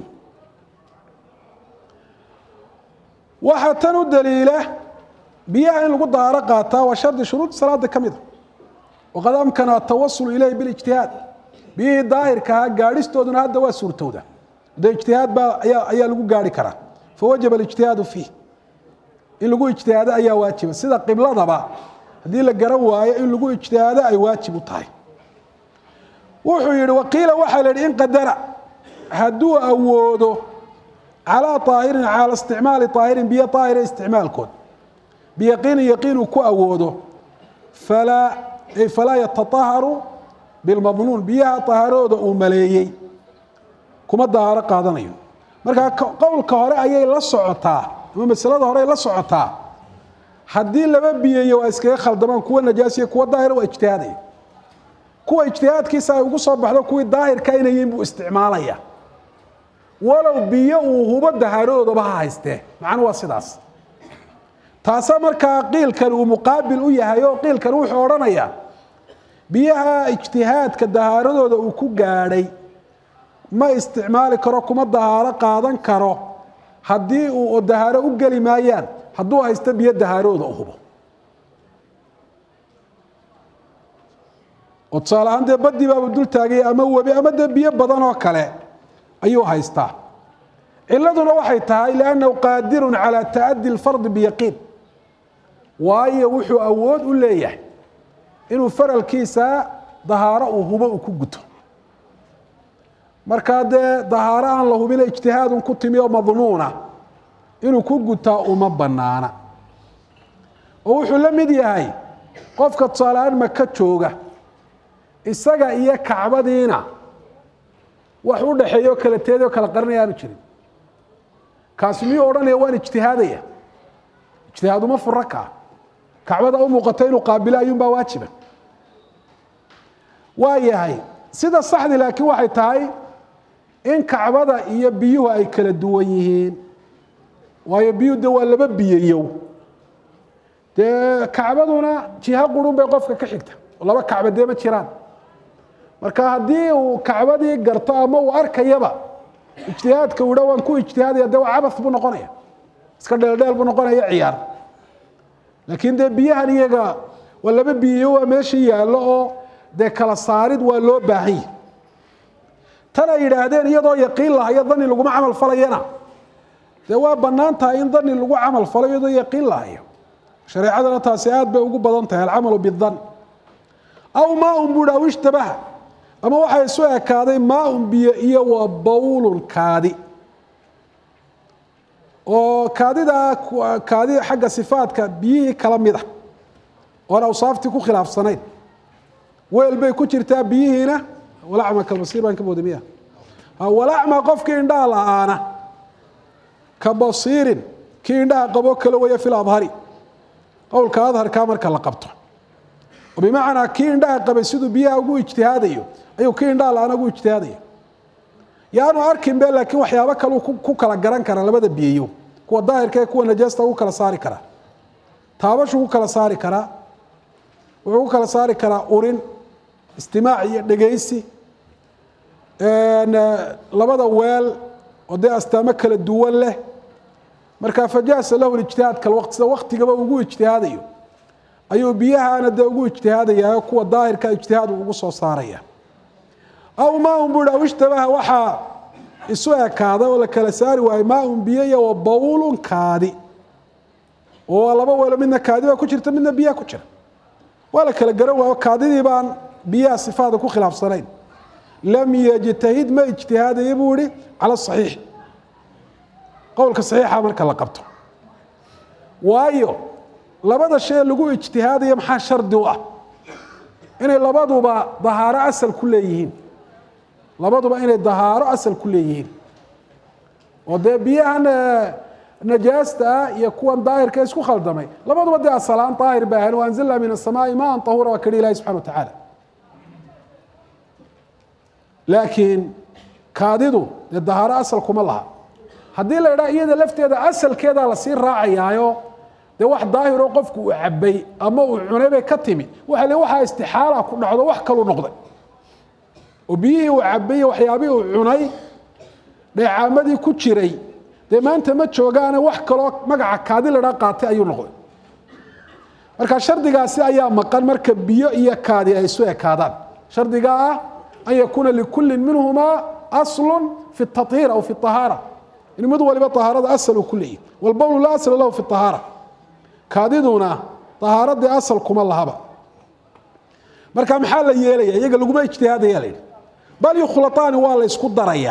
waxaa tan u daliila biyaha in lagu dahaaro qaataa waa shardi shuruud salaada ka mida waqad amkana atawasul ilayhi bilijtihaad biyihii daahirka ahaa gaadhistooduna hadda waa suurtowda de ijtihaad baa ayaa ayaa lagu gaari karaa fawajaba alijtihaadu fiih in lagu ijtihaado ayaa waajiba sida qibladaba haddii la garan waayo in lagu ijtihaado ay waajib u tahay wuxuu yihi waqiila waxaa la yihi in qadara hadduu awoodo calaa طaahirin cala isticmaali طaahirin biyo طaahira isticmaalkood biyaqiinin yaqiin uu ku awoodo falaa falaa yatataharu bilmadnuun biyaha طahaaradooda uu maleeyey kuma dahaaro qaadanayo markaa qowlka hore ayay la socotaa ama masalada hore ay la socotaa haddii laba biyayo waa iskaga khaldamaan kuwa najaasiya kuwa daahira waa ijtihaadaya kuwa ijtihaadkiisa ay ugu soo baxdo kuwii daahirka inay yihiin buu isticmaalaya walow biyo uu hubo dahaarodoodaba ha haystee macnu waa sidaas taasaa markaa qiilkan uu muqaabil u yahay oo qiilkan wuxuu odhanayaa biyaha ijtihaadka dahaaradooda uu ku gaadhay ma isticmaali karo kuma dahaaro qaadan karo haddii uu dahaaro u geli maayaan hadduu haysto biyo dahaarooda u hubo oo tusaale ahaan dee badii baaba dul taagaya ama webi ama dee biyo badan oo kale ayuu haystaa ciladuna waxay tahay liannahu qaadirun calaa ta'adi lfardi biyaqiin waayo wuxuu awood u leeyahay inuu faralkiisa dahaaro uu hubo uu ku guto markaa dee dahaaro aan la hubina ijtihaadun ku timi oo madnuuna inuu ku gutaa uma banaana oo wuxuu la mid yahay qofka tusaaleaan maka jooga isaga iyo kacbadiina wax u dhaxeeyo kala teedo kala qarinaya aanu jirin kaasi miyuu odhanaya waan ijtihaadaya ijtihaaduma furaka kacbada u muuqata inuu qaabilo ayuunbaa waajiba waa yahay sida saxdi laakiin waxay tahay in kacbada iyo biyuhu ay kala duwan yihiin waayo biyuhu de waa laba biyayow dee kacbaduna jiha qurun bay qofka ka xigta oo laba kacba dee ma jiraan marka haddii uu kacbadii garto ama uu arkayaba ijtihaadka udha waan ku ijtihaadaya dee waa cabas buu noqonaya iska dheeldheel buu noqonaya ciyaar laakiin dee biyahan iyaga waa laba biyayo waa meeshii yaallo oo dee kala saarid waa loo baahan yahy tan ay yidhaahdeen iyadoo yaqiin lahayo dani laguma camal falayana dee waa bannaan tahay in dani lagu camal falo iyadoo yaqiin lahayo shareecadana taasi aad bay ugu badan tahay alcamalu bidan aw maaun buu aw ishtabaha ama waxaa isu ekaaday maaun biyo iyo waa bawlun kaadi oo kaadidaa kaadi xagga sifaadka biyihii kala mid ah oon awsaaftii ku khilaafsanayn weel bay ku jirtaa biyihiina walacma kalbasiir baan ka booda miya walacma qofkii indhaha la-aana كبصير كي عندها قبو كلوية في الأظهر قول كأظهر كامر كلا قبطه وبمعنى كي عندها قبل سيدو بيها وقو اجتهاديو أيو كي عندها لأنا قو اجتهاديو يعني أركن بيه لكن وحيابا كلو كو كلا قران كرا لبدا بيهيو كو الظاهر كي كو نجاستا وكو كلا صاري كرا تابش وكو كلا صاري كرا وكو كلا صاري كرا أورين استماعي دقيسي لبدا ويل ودي استامك الدول له مركا فجاس له الاجتهاد كالوقت وقت قبل وقو اجتهاديو أيو بيها أنا دا وقو اجتهاديا كو الظاهر كا اجتهاد وقو صاريا أو ما هم بودا واشتبه وحا إسوء كادا ولا كالساري وهي ما هم بيها وبول كادي والله ولا منا كادي وكشرت منا بيها كشر ولا كالقروا كادي يبان بيها صفات كو خلاف صارين لم يجتهد ما اجتهاد يبوري على الصحيح قولك صحيح مركا لقبته وايو لبدا الشيء اللي قو اجتهاد يمحى شرد واه إن لبدو با ظهارة أسل كليهين لبدو با إن ظهارة أسل كليهين وده بيان نجاسة يكون ظاهر كيسكو خلدمي لبدو بدي أصلان طاهر باهن وأنزل من السماء ماء طهورا وكري الله سبحانه وتعالى لكن كاددو الظهارة أسل كم الله هذه الرأي إذا لفت هذا أسل كذا لصير راعي يايو ده واحد ظاهر وقفك وعبي أما وعنبه كتمي وحلي واحد استحالة كنا عضو واحد كلو نقضي وبيه وعبيه وحيابيه وعني ده عامدي كتشري ده ما أنت ما تشوجانا واحد كلو مجا كادي لرقاتي أيو نقضي مركز شرط جالس أيام مقال مركب بيو إيا كادي أي سوء كادان شرط جاء أن يكون لكل منهما أصل في التطهير أو في الطهارة إن مدوا اللي بالطهارة أصل كله والبول لا أصل له في الطهارة كاديدونا طهارة دي أصل كم الله هبا مركا محل يلي يقول لكم اجتهاد يلي بل يخلطان والله يسكت دريا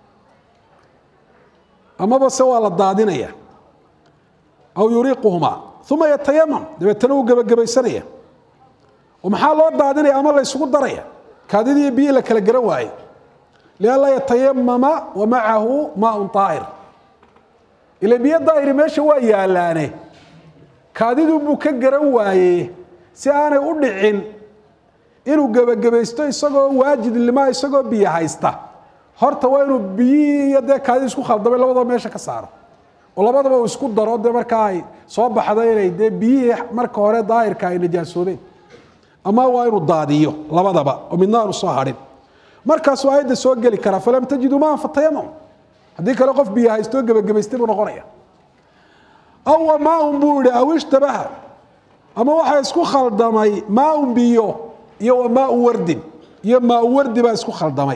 أما بس والله الضادينية أو يريقهما ثم يتيمم ده يتنوق قبل سنة ومحل الضادينية أما الله يسكت دريا كاديدي يبي لك الجرواي لألا يتيمم ومعه ماء طاهر إلى بيد داير ماشي ويا لانه كاديدو بو كغران waaye si aanay u dhicin inuu gabagabaysto isagoo waajid lima isagoo biyo haysta horta waa inuu biyo de kaadi isku khaldamay labada meesha ka saaro oo labadaba uu isku daro de marka ay soo baxday inay de biyo marka hore daahirka ay najaasoobeen ama waa inuu daadiyo labadaba oo midna uu soo harin markaas waa ayda soo gali kara falam tajidu ma fatayamum hadii kale qof biyo haysto gabagabaystay buu noqonaya أو ماء بورد أو اشتبه أما واحد يسكو خلدمي ماء بيو يو ماء ورد يو ماء ورد با يسكو خلدمي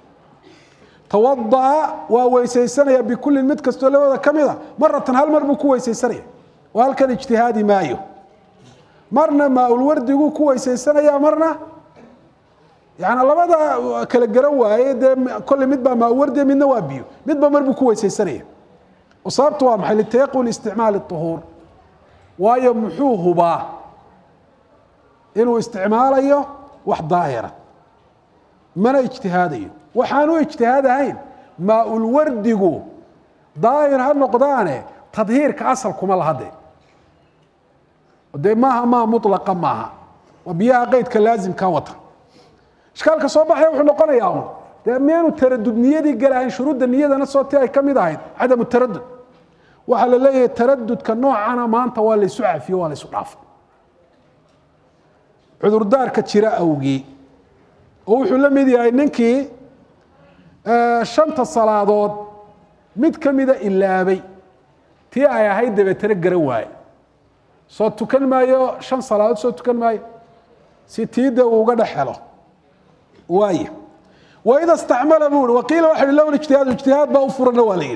توضأ وويسيسنيا بكل المتكستو لو كمذا مرة هل مر بكو ويسيسنيا وهل كان اجتهادي مايو مرنا ماء الورد يقول كو ويسيسنيا مرنا يعني الله بدا كلا جروا كل مدبا ماء ورد من نوابيو مدبا مر بكو ويسيسنيا وصابتها محل التيقن استعمال الطهور ويمحوه با إنه استعمال أيه واحد ظاهرة من اجتهاديه وحانو اجتهادين ماء الورد يقول ظاهر هالنقدانه تطهير كأصل كمال هذا ودي ماها ما مطلقا معها وبيها قيد كلازم كوطن اشكالك صباح يوحو نقنا ياهم ده مينو التردد نيدي قال شروط النية أنا صوتي أي كم يدعين عدم التردد وحل ليه التردد كالنوع أنا ما أنت ولا يسوع فيه ولا يسوع عذر دار كتشراء أوجي وحول ميدي أي ننكي آه شنطة الصلاة مد كم يدا إلا أبي تي أي هيدا بترجع رواي صوت كل ما يو شن صلاة صوت كل ما ستيدا وقد حلو واي وإذا استعمل بول وقيل واحد لو الاجتهاد الاجتهاد بأوفر النوالين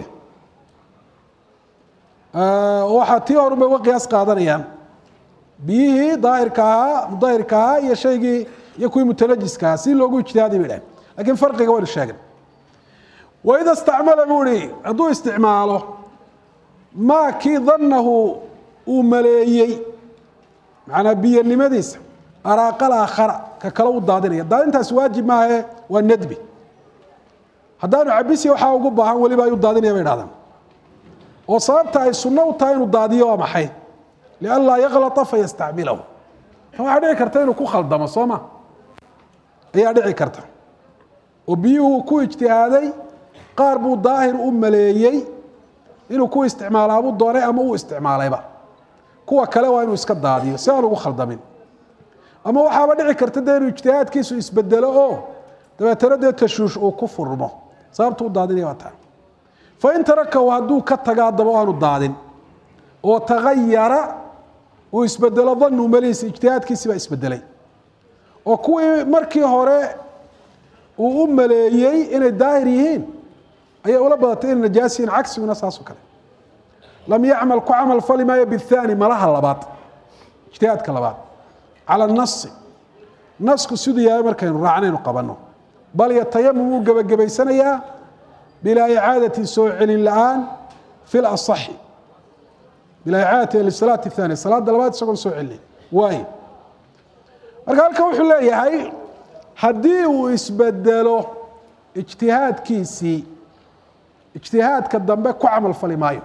أه واحد تيور بوقياس قادريان به ظاهر كها ظاهر كها يا شيء يكون متنجس كاسي لو اجتهادي بلان لكن فرق قول الشاغل وإذا استعمل بولي أدو استعماله ما كي ظنه وملايي معنا بي النمديس أراق الآخر ككلو الضادرية الضادرية انت واجب معه والندبي هدانو عبيسي وحاو قبها ولي بايو الضادرية بين هذا وصابت أي سنة تاين ضادية ومحي لأن لا يغلط فيستعمله فما عدي كرتين وكو خلط مصومة هي عدي كرتين وبيو كو اجتهادي قاربو ظاهر أم ليي إنه كو استعماله أبو الدوري أما هو استعماله بقى كو كلاوة إنه يسكت ضادية سألوا خلط من أما هو حاول كرتين إنه اجتهاد كيسو يسبدله أوه دابا تردد تشوش أو كفر ما صارتوا ضادين وقتها فإن تركوا هدو كتجا ضبوان الضادين وتغير ويسبدل ظنه مليس اجتهاد كيسي يسبدلي وكوي مركي هراء وأم ليي إن الدائريين أي ولا بدتين نجاسين عكس من أساسه كله لم يعمل كعمل فلما يبي الثاني ملها اللباط اجتهاد كلباط على النص نص كسودي يا مركين راعنين وقبلنا بل يتيمم جب جبي سنة بلا إعادة سوء الآن في الأصح بلا إعادة للصلاة الثانية صلاة دلوقتي سقول سوء علي واي قال كوح الله يا هاي حدي ويسبدله اجتهاد كيسي اجتهاد كالضنبه كعمل فلمايو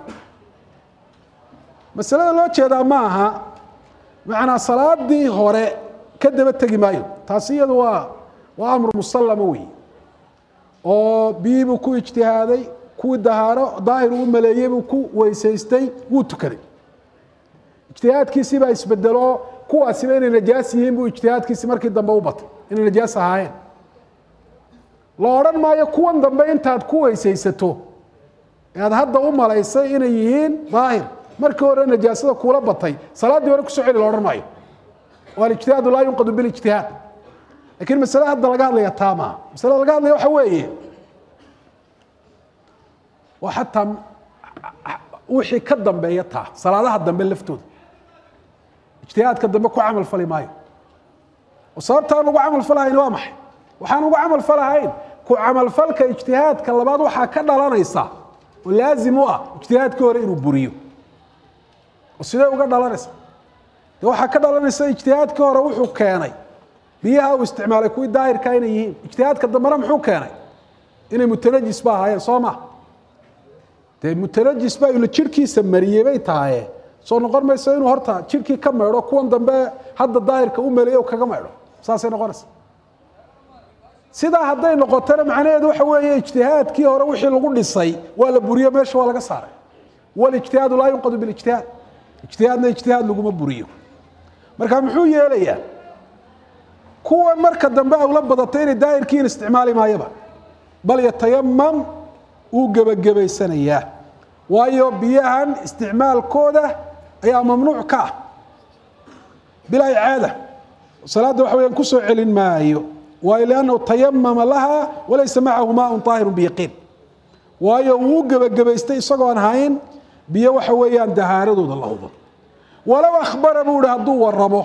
مسألة لو تشهد معها معنا صلاة دي هراء كدبت تجي مايو تاسيد و وأمر مسلموي أو بيبو كو اجتهادي كو دهارة ظاهر وملايين كو ويسيستي وتكري اجتهاد كيسي با يسبدلو كو أسبين نجاسيين بو اجتهاد كيسي مركي دنبا وبط إن النجاسة هاين لوران ما يكون دنبا انتاد كو ويسيستو يعني هذا أم ليسي إن يهين ظاهر مركي ورا نجاسة كولا بطي صلاة دي ورا كسوعي لوران مايو والاجتهاد لا ينقض بالاجتهاد لكن مسألة هذا لقى لي تامة مسألة لقى لي وحوي وحتى وحي كدم بيتها صلاة الدم باللفتود اجتهاد كدم كو عمل فلي ماي وصارت أنا عمل فلاين وامح وحنا عمل فلاين كو عمل فلك اجتهاد كالبعض وحا كدا لا نيسا ولازم هو اجتهاد كوري انه بريو وسيده uga dhalanaysa waxa ka dhalanaysa ijtihaadka hore wuxuu keenay biyaha uu isticmaalay kuwi daahirka inay yihiin ijtihaadka dambana muxuu keenay inay mutanajis ba ahaayeen Soomaa de mutanajis ba ila jirkiisa mariyay bay tahay soo noqon mayso inuu horta jirkii ka meero kuwan dambe hadda daahirka u maleeyo kaga meero saasay noqonaysa sida hadday noqotana macnaheedu waxa weeye ijtihaadkii hore wixii lagu dhisay waa la buriyo meesha waa laga saaray wal ijtihaadu la yunqadu bil ijtihaad ijtihaadna ijtihaad lagu ma buriyo marka muxuu yeelayaa kuwa marka dambe aw la badatay in daahirkiin isticmaali maayaba bal yatayammam uu gabagabaysanaya waayo biyahan isticmaalkooda ayaa mamnuuc ka bila icaada salaada waxa weeyaan ku soo celin maayo waayo laana tayammama laha walaysa ma'ahu ma'un tahir biyaqin waayo uu gabagabaystay isagoo aan hayn biyo waxa weeyaan dahaaradooda la hubo walaw akhbara buu haduu waramo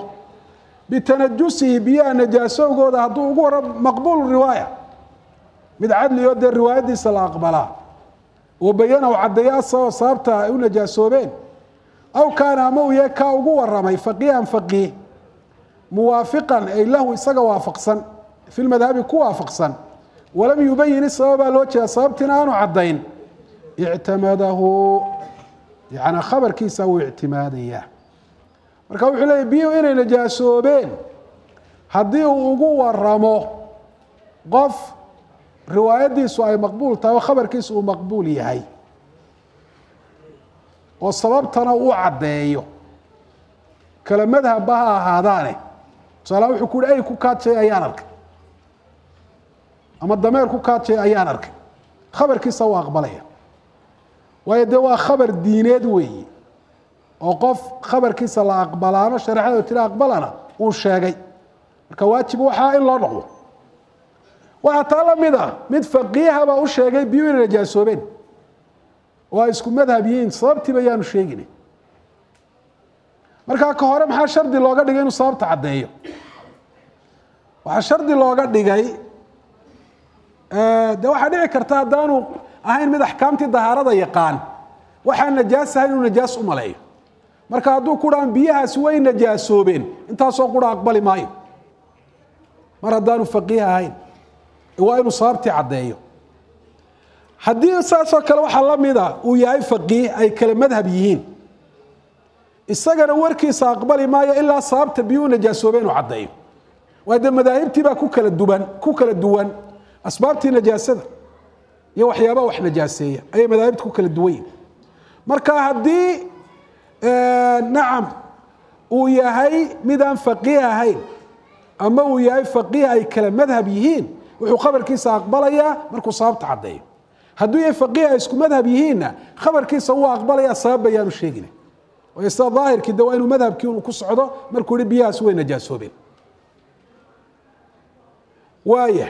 بتنجسه بيا نجاسه وجوده هدو وجوه مقبول الرواية من عدل يود الرواية دي سلا أقبلها وبينه وعديا صابتها ونجاسه بين أو كان مويا كا وجوه الرمي فقيها فقيه موافقا أي له يسقى وافقصا في المذهب كو وافقصا ولم يبين السبب الوجه صابتنا وعدين اعتمده يعني خبر كيسا واعتماديه marka wuxuu leeyahay biyo inay najaasoobeen hadii uu ugu waramo qof riwaayadiisu ay maqbuul tahay khabarkiisu uu maqbuul yahay oo sababtana uu cadeeyo kala madhab ha ahaadaane salaam wuxuu ku leeyahay ku kaatay ayaan arkay ama dameer ku kaatay ayaan arkay khabarkiisa waa aqbalaya waayo waa khabar diineed weeye oo qof khabarkiisa la aqbalaano sharaxada tira aqbalana uu sheegay marka waajib waxa in loo noqdo waxa talamida mid faqiiha ba u sheegay biyo in najaasoobeen waa isku madhabiyin sababti bayaan sheegin marka ka hore maxaa shardi looga dhigay inuu sababta cadeeyo waxa shardi looga dhigay ee de waxa dhici karta hadaanu ahayn mid ahkaamtii dahaarada yaqaan waxa najaasahay inuu najaas u maleeyo marka haduu ku dhaan biyahaas way najaasoobeen intaas oo qura aqbali maayo mar hadaanu faqiih ahayn waa inuu sababti cadeeyo haddii saasoo kale waxaa la mida uu yahay faqiih ay kala madhab yihiin isagana warkiisa aqbali maayo ilaa sababta biyuu najaasoobeen uu caddeeyo waa dee madaahibtii baa ku kala duwan ku kala duwan asbaabtii najaasada iyo waxyaabaha wax najaaseeya ayay madaahibta ku kala duwan yihiin marka haddii nacam uu yahay mid aan faqiih ahayn ama uu yahay faqiih ay kala madhab yihiin wuxuu khabarkiisa aqbalayaa markuu sababta caddeeyo hadduu yahay faqiih ay isku madhab yihiinna khabarkiisa wuu aqbalayaa sabab bayaanu sheegina waayo sida daahirkii de waa inuu madhabkii uu ku socdo markuu yihi biyahaas way najaasoobeen waaya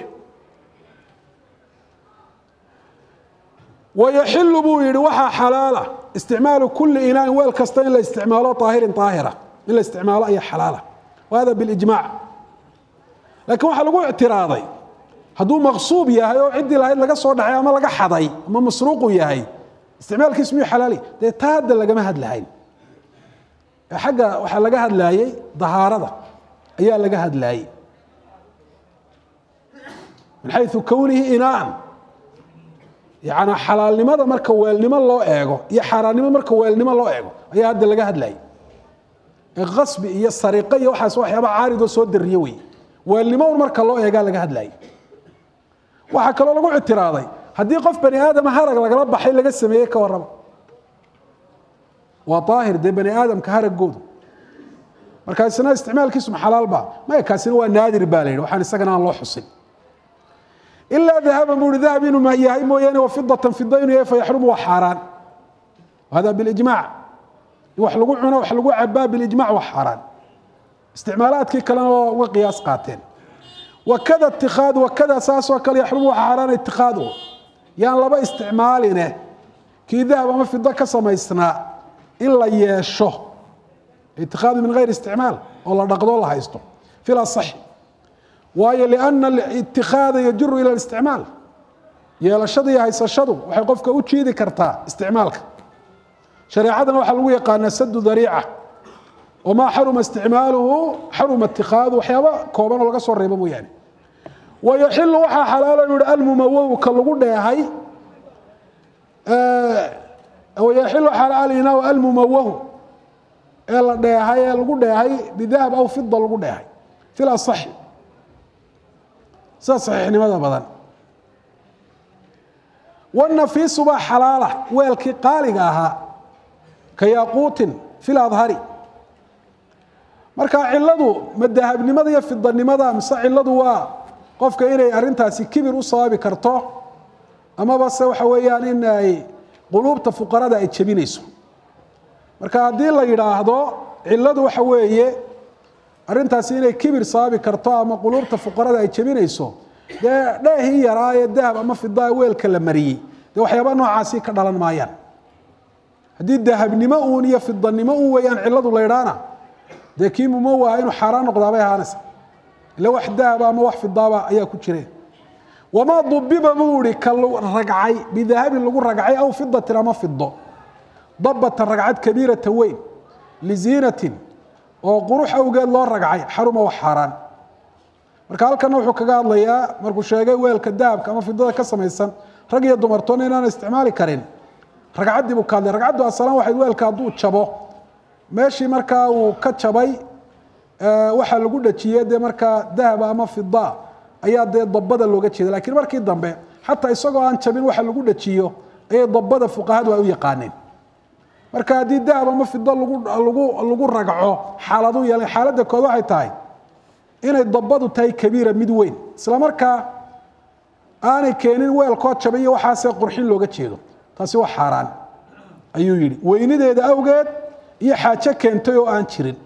wayaxilu buu yihi waxaa xalaala isticmaalu kuli inaain weel kasta in la isticmaalo طaahirin طaahira in la isticmaalo ayaa xalaala wahada bilijmac lakin waxaa lagu ictiraaday hadduu maqsuub yahay oo ciddii lahayd laga soo dhacay ama laga xaday ama masruuqu yahay isticmaalkiis miyuu xalaali dee taa hadda lagama hadlahayn xagga waxaa laga hadlaayey dahaarada ayaa laga hadlaayey min xayu kownihi inaan yani xalaalnimada marka weelnimo loo eego iyo xaaraannimo marka weelnimo loo eego ayaa hadda laga hadlayay qasbi iyo sariqo iyo waxaas waxyaaba caaridoo soo dariye wey weelnimo un marka loo eegaa laga hadlayay waxaa kaloo lagu ictiraaday haddii qof bani aadama harag lagala baxay laga sameeyey ka warrama waa daahir dee bani aadamka haragoodu markaasina isticmaalkiisu ma xalaalba maya kaasina waa naadir baa la yidhi waxaan isagana aan loo xusin ilaa dahaban buu hi dahab inuu yahay mooyaane wa fidatan fida inuu yahay fayaxrumu waa xaaraan hada bilijmac in wax lagu cuno wax lagu cabaa bilijmac waa xaaraan isticmaalaadkii kalena waa uga qiyaas qaateen wakada itikaadu wakada saasoo kale yaxrumu waa xaaraan itikaadu yaan laba isticmaaline kii dahab ama fido ka samaysnaa in la yeesho itikaadu min gayri isticmaal oo la dhaqdo la haysto fi lasaxi waayo liana itikaada yajuru ila isticmaal yeelashada iyo haysashadu waxay qofka u jiidi kartaa isticmaalka shareecadana waxaa lagu yaqaanaa sadu dariica wamaa xaruma isticmaaluhu xaruma itikaadu waxyaaba kooban oo laga soo reebo mooyaane wayaxilu waxaa xalaalo yihi almumawow ka lagu dheehay wayaxilu xalaalinaa almumawahu ee la dheehay ee lagu dheehay bidahab aw fida lagu dheehay fi lasaxi sida saxiixnimada badan wanafiisu baa xalaala weelkii qaaliga ahaa ka yaaquutin fi ladhari marka ciladu ma dahabnimada iyo fidanimada mise ciladu waa qofka inay arintaasi kibir u sababi karto amaba se waxa weeyaan in ay quluubta fuqarada ay jebinayso marka haddii la yidhaahdo ciladu waxa weeye arintaasi inay kibir sababi karto ama quluubta fuqarada ay jebinayso dee dheehii yaraa ee dahab ama fidaa weelka la mariyey dee waxyaaba noocaasi ka dhalan maayaan haddii dahabnimo uun iyo fidanimo uun weeyaan ciladu la ydhaana dee kii mumawaha inuu xaaraan noqdaabay ahaanaysa ila wax dahaba ama wax fidaaba ayaa ku jireen wamaa dubiba buu ihi ka ragcay bidahabin lagu ragcay aw fidatin ama fido dabatan ragcad kabiirata weyn liziinatin oo qurux awgeed loo ragcay xaruma wax xaaraan marka halkana wuxuu kaga hadlayaa markuu sheegay weelka dahabka ama fidada ka samaysan rag iyo dumartoona inaan isticmaali karin ragcaddii buu ka hadlay ragcaddu asalaan waxayd weelka hadduu jabo meeshii markaa uu ka jabay waxaa lagu dhajiyey dee markaa dahaba ama fida ayaa dee dabada looga jeeda lakiin markii dambe xataa isagoo aan jabin waxa lagu dhajiyo ayay dabada fuqahadu ay u yaqaaneen marka haddii dahab ama fido lagu lagu lagu ragco xaaladu yeelan xaaladda kood waxay tahay inay dabadu tahay kabiira mid weyn isla markaa aanay keenin weelkoo jabay iyo waxaasee qurxin looga jeedo taasi waa xaaraan ayuu yidhi weynideeda awgeed iyo xaajo keentay oo aan jirin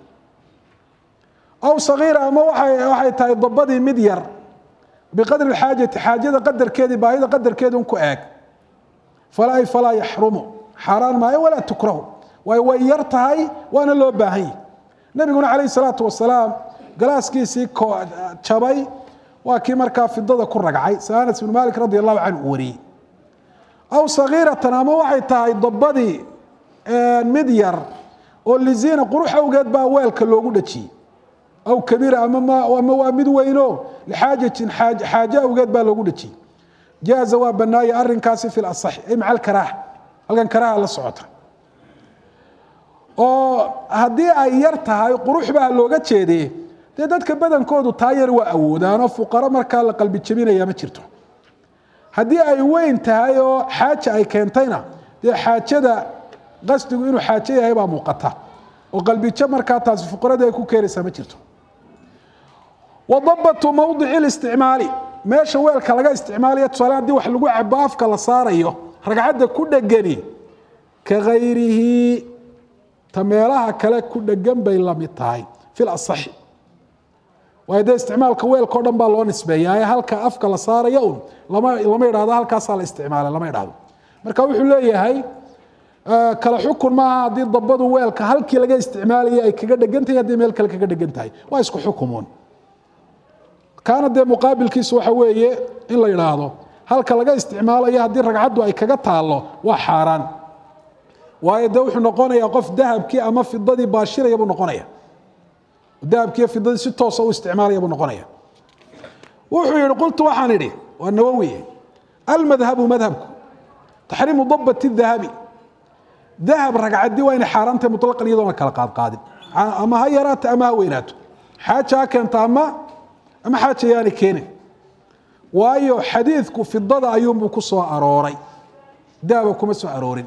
aw sagiira ama waay waxay tahay dabadii mid yar biqadri xaajati xaajada qadarkeedii baahida qadarkeeda un ku eeg falaa falaa yaxrumu xaaraan maayo walaa tukrahu waayo way yar tahay waana loo baahan yahi nabiguna calayh salaatu wasalaam galaaskiisii jabay waa kii markaa fidada ku ragcay si anas ibnu malik radi allahu canhu u wariyey aw sagiiratan ama waxay tahay dabadii mid yar oo liziina qurux awgeed baa weelka loogu dhajiyey aw kabiira ama ama waa mid weyno lixaajatin xaaje awgeed baa loogu dhajiyey jaaza waa banaaya arrinkaasi fi lasaxi ay maca alkaraaha halkan karaaha la socota oo haddii ay yar tahay qurux baa looga jeedee dee dadka badankoodu taa yar waa awoodaanoo fuqaro markaa la qalbi jebinaya ma jirto haddii ay weyn tahay oo xaaja ay keentayna dee xaajada qasdigu inuu xaajo yahay baa muuqata oo qalbijo markaa taasi fuqarada ay ku keenaysaa ma jirto wadabatu mawdici listicmaali meesha weelka laga isticmaalayo tusaale haddii wax lagu cabo afka la saarayo ragcadda ku dhegani ka gayrihi ta meelaha kale ku dhegan bay la mid tahay fi lasaxi waayo dee isticmaalka weelka o dhan baa loo nisbeeyaa halka afka la saaraya un lama lama idhahdo halkaasaa la isticmaala lama idhahdo marka wuxuu leeyahay kala xukun maaha haddii dabadu weelka halkii laga isticmaalayay ay kaga dhegan tahay haddii meel kale kaga dhegan tahay waa isku xukumuun kaana dee muqaabilkiisu waxa weeye in la idhaahdo halka laga isticmaalayo haddii ragcaddu ay kaga taallo waa xaaraan waayo dee wuxuu noqonayaa qof dahabkii ama fidadii baashiraya buu noqonaya dahabkiiyo fidadii si toosa u isticmaalaya buu noqonaya wuxuu yihi qultu waxaan idhi waa nawowi almadhabu madhabku taxriimu dabati dahabi dahab ragcadii waa inay xaaraantay mutlaqan iyadoona kala qaadqaadin ama ha yaraato ama ha weynaato xaaja ha keenta ama ama xaaja yaani keenin waayo xadiidku fidada ayuunbuu ku soo arooray dahaba kuma soo aroorin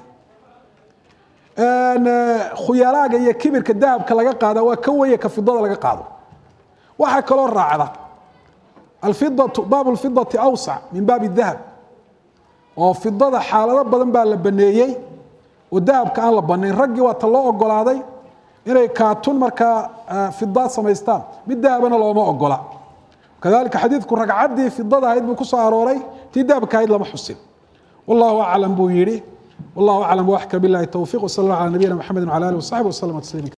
khuyalaaga iyo kibirka dahabka laga qaada waa ka weeye ka fidada laga qaado waxaa kaloo raacda alfidatu baab lfidati awsac min baabi dahab oo fidada xaalado badan baa la baneeyey oo dahabka aan la banayn raggii waa ta loo ogolaaday inay kaatun markaa fidaad samaystaan mid dahabana looma ogola kadalika xadiidku ragcaddii fidada ahayd buu ku soo arooray tii dahabka ahayd lama xusin wallahu aclam buu yidhi والله أعلم وأحكم بالله التوفيق وصلى الله على نبينا محمد وعلى آله وصحبه وسلم تسليما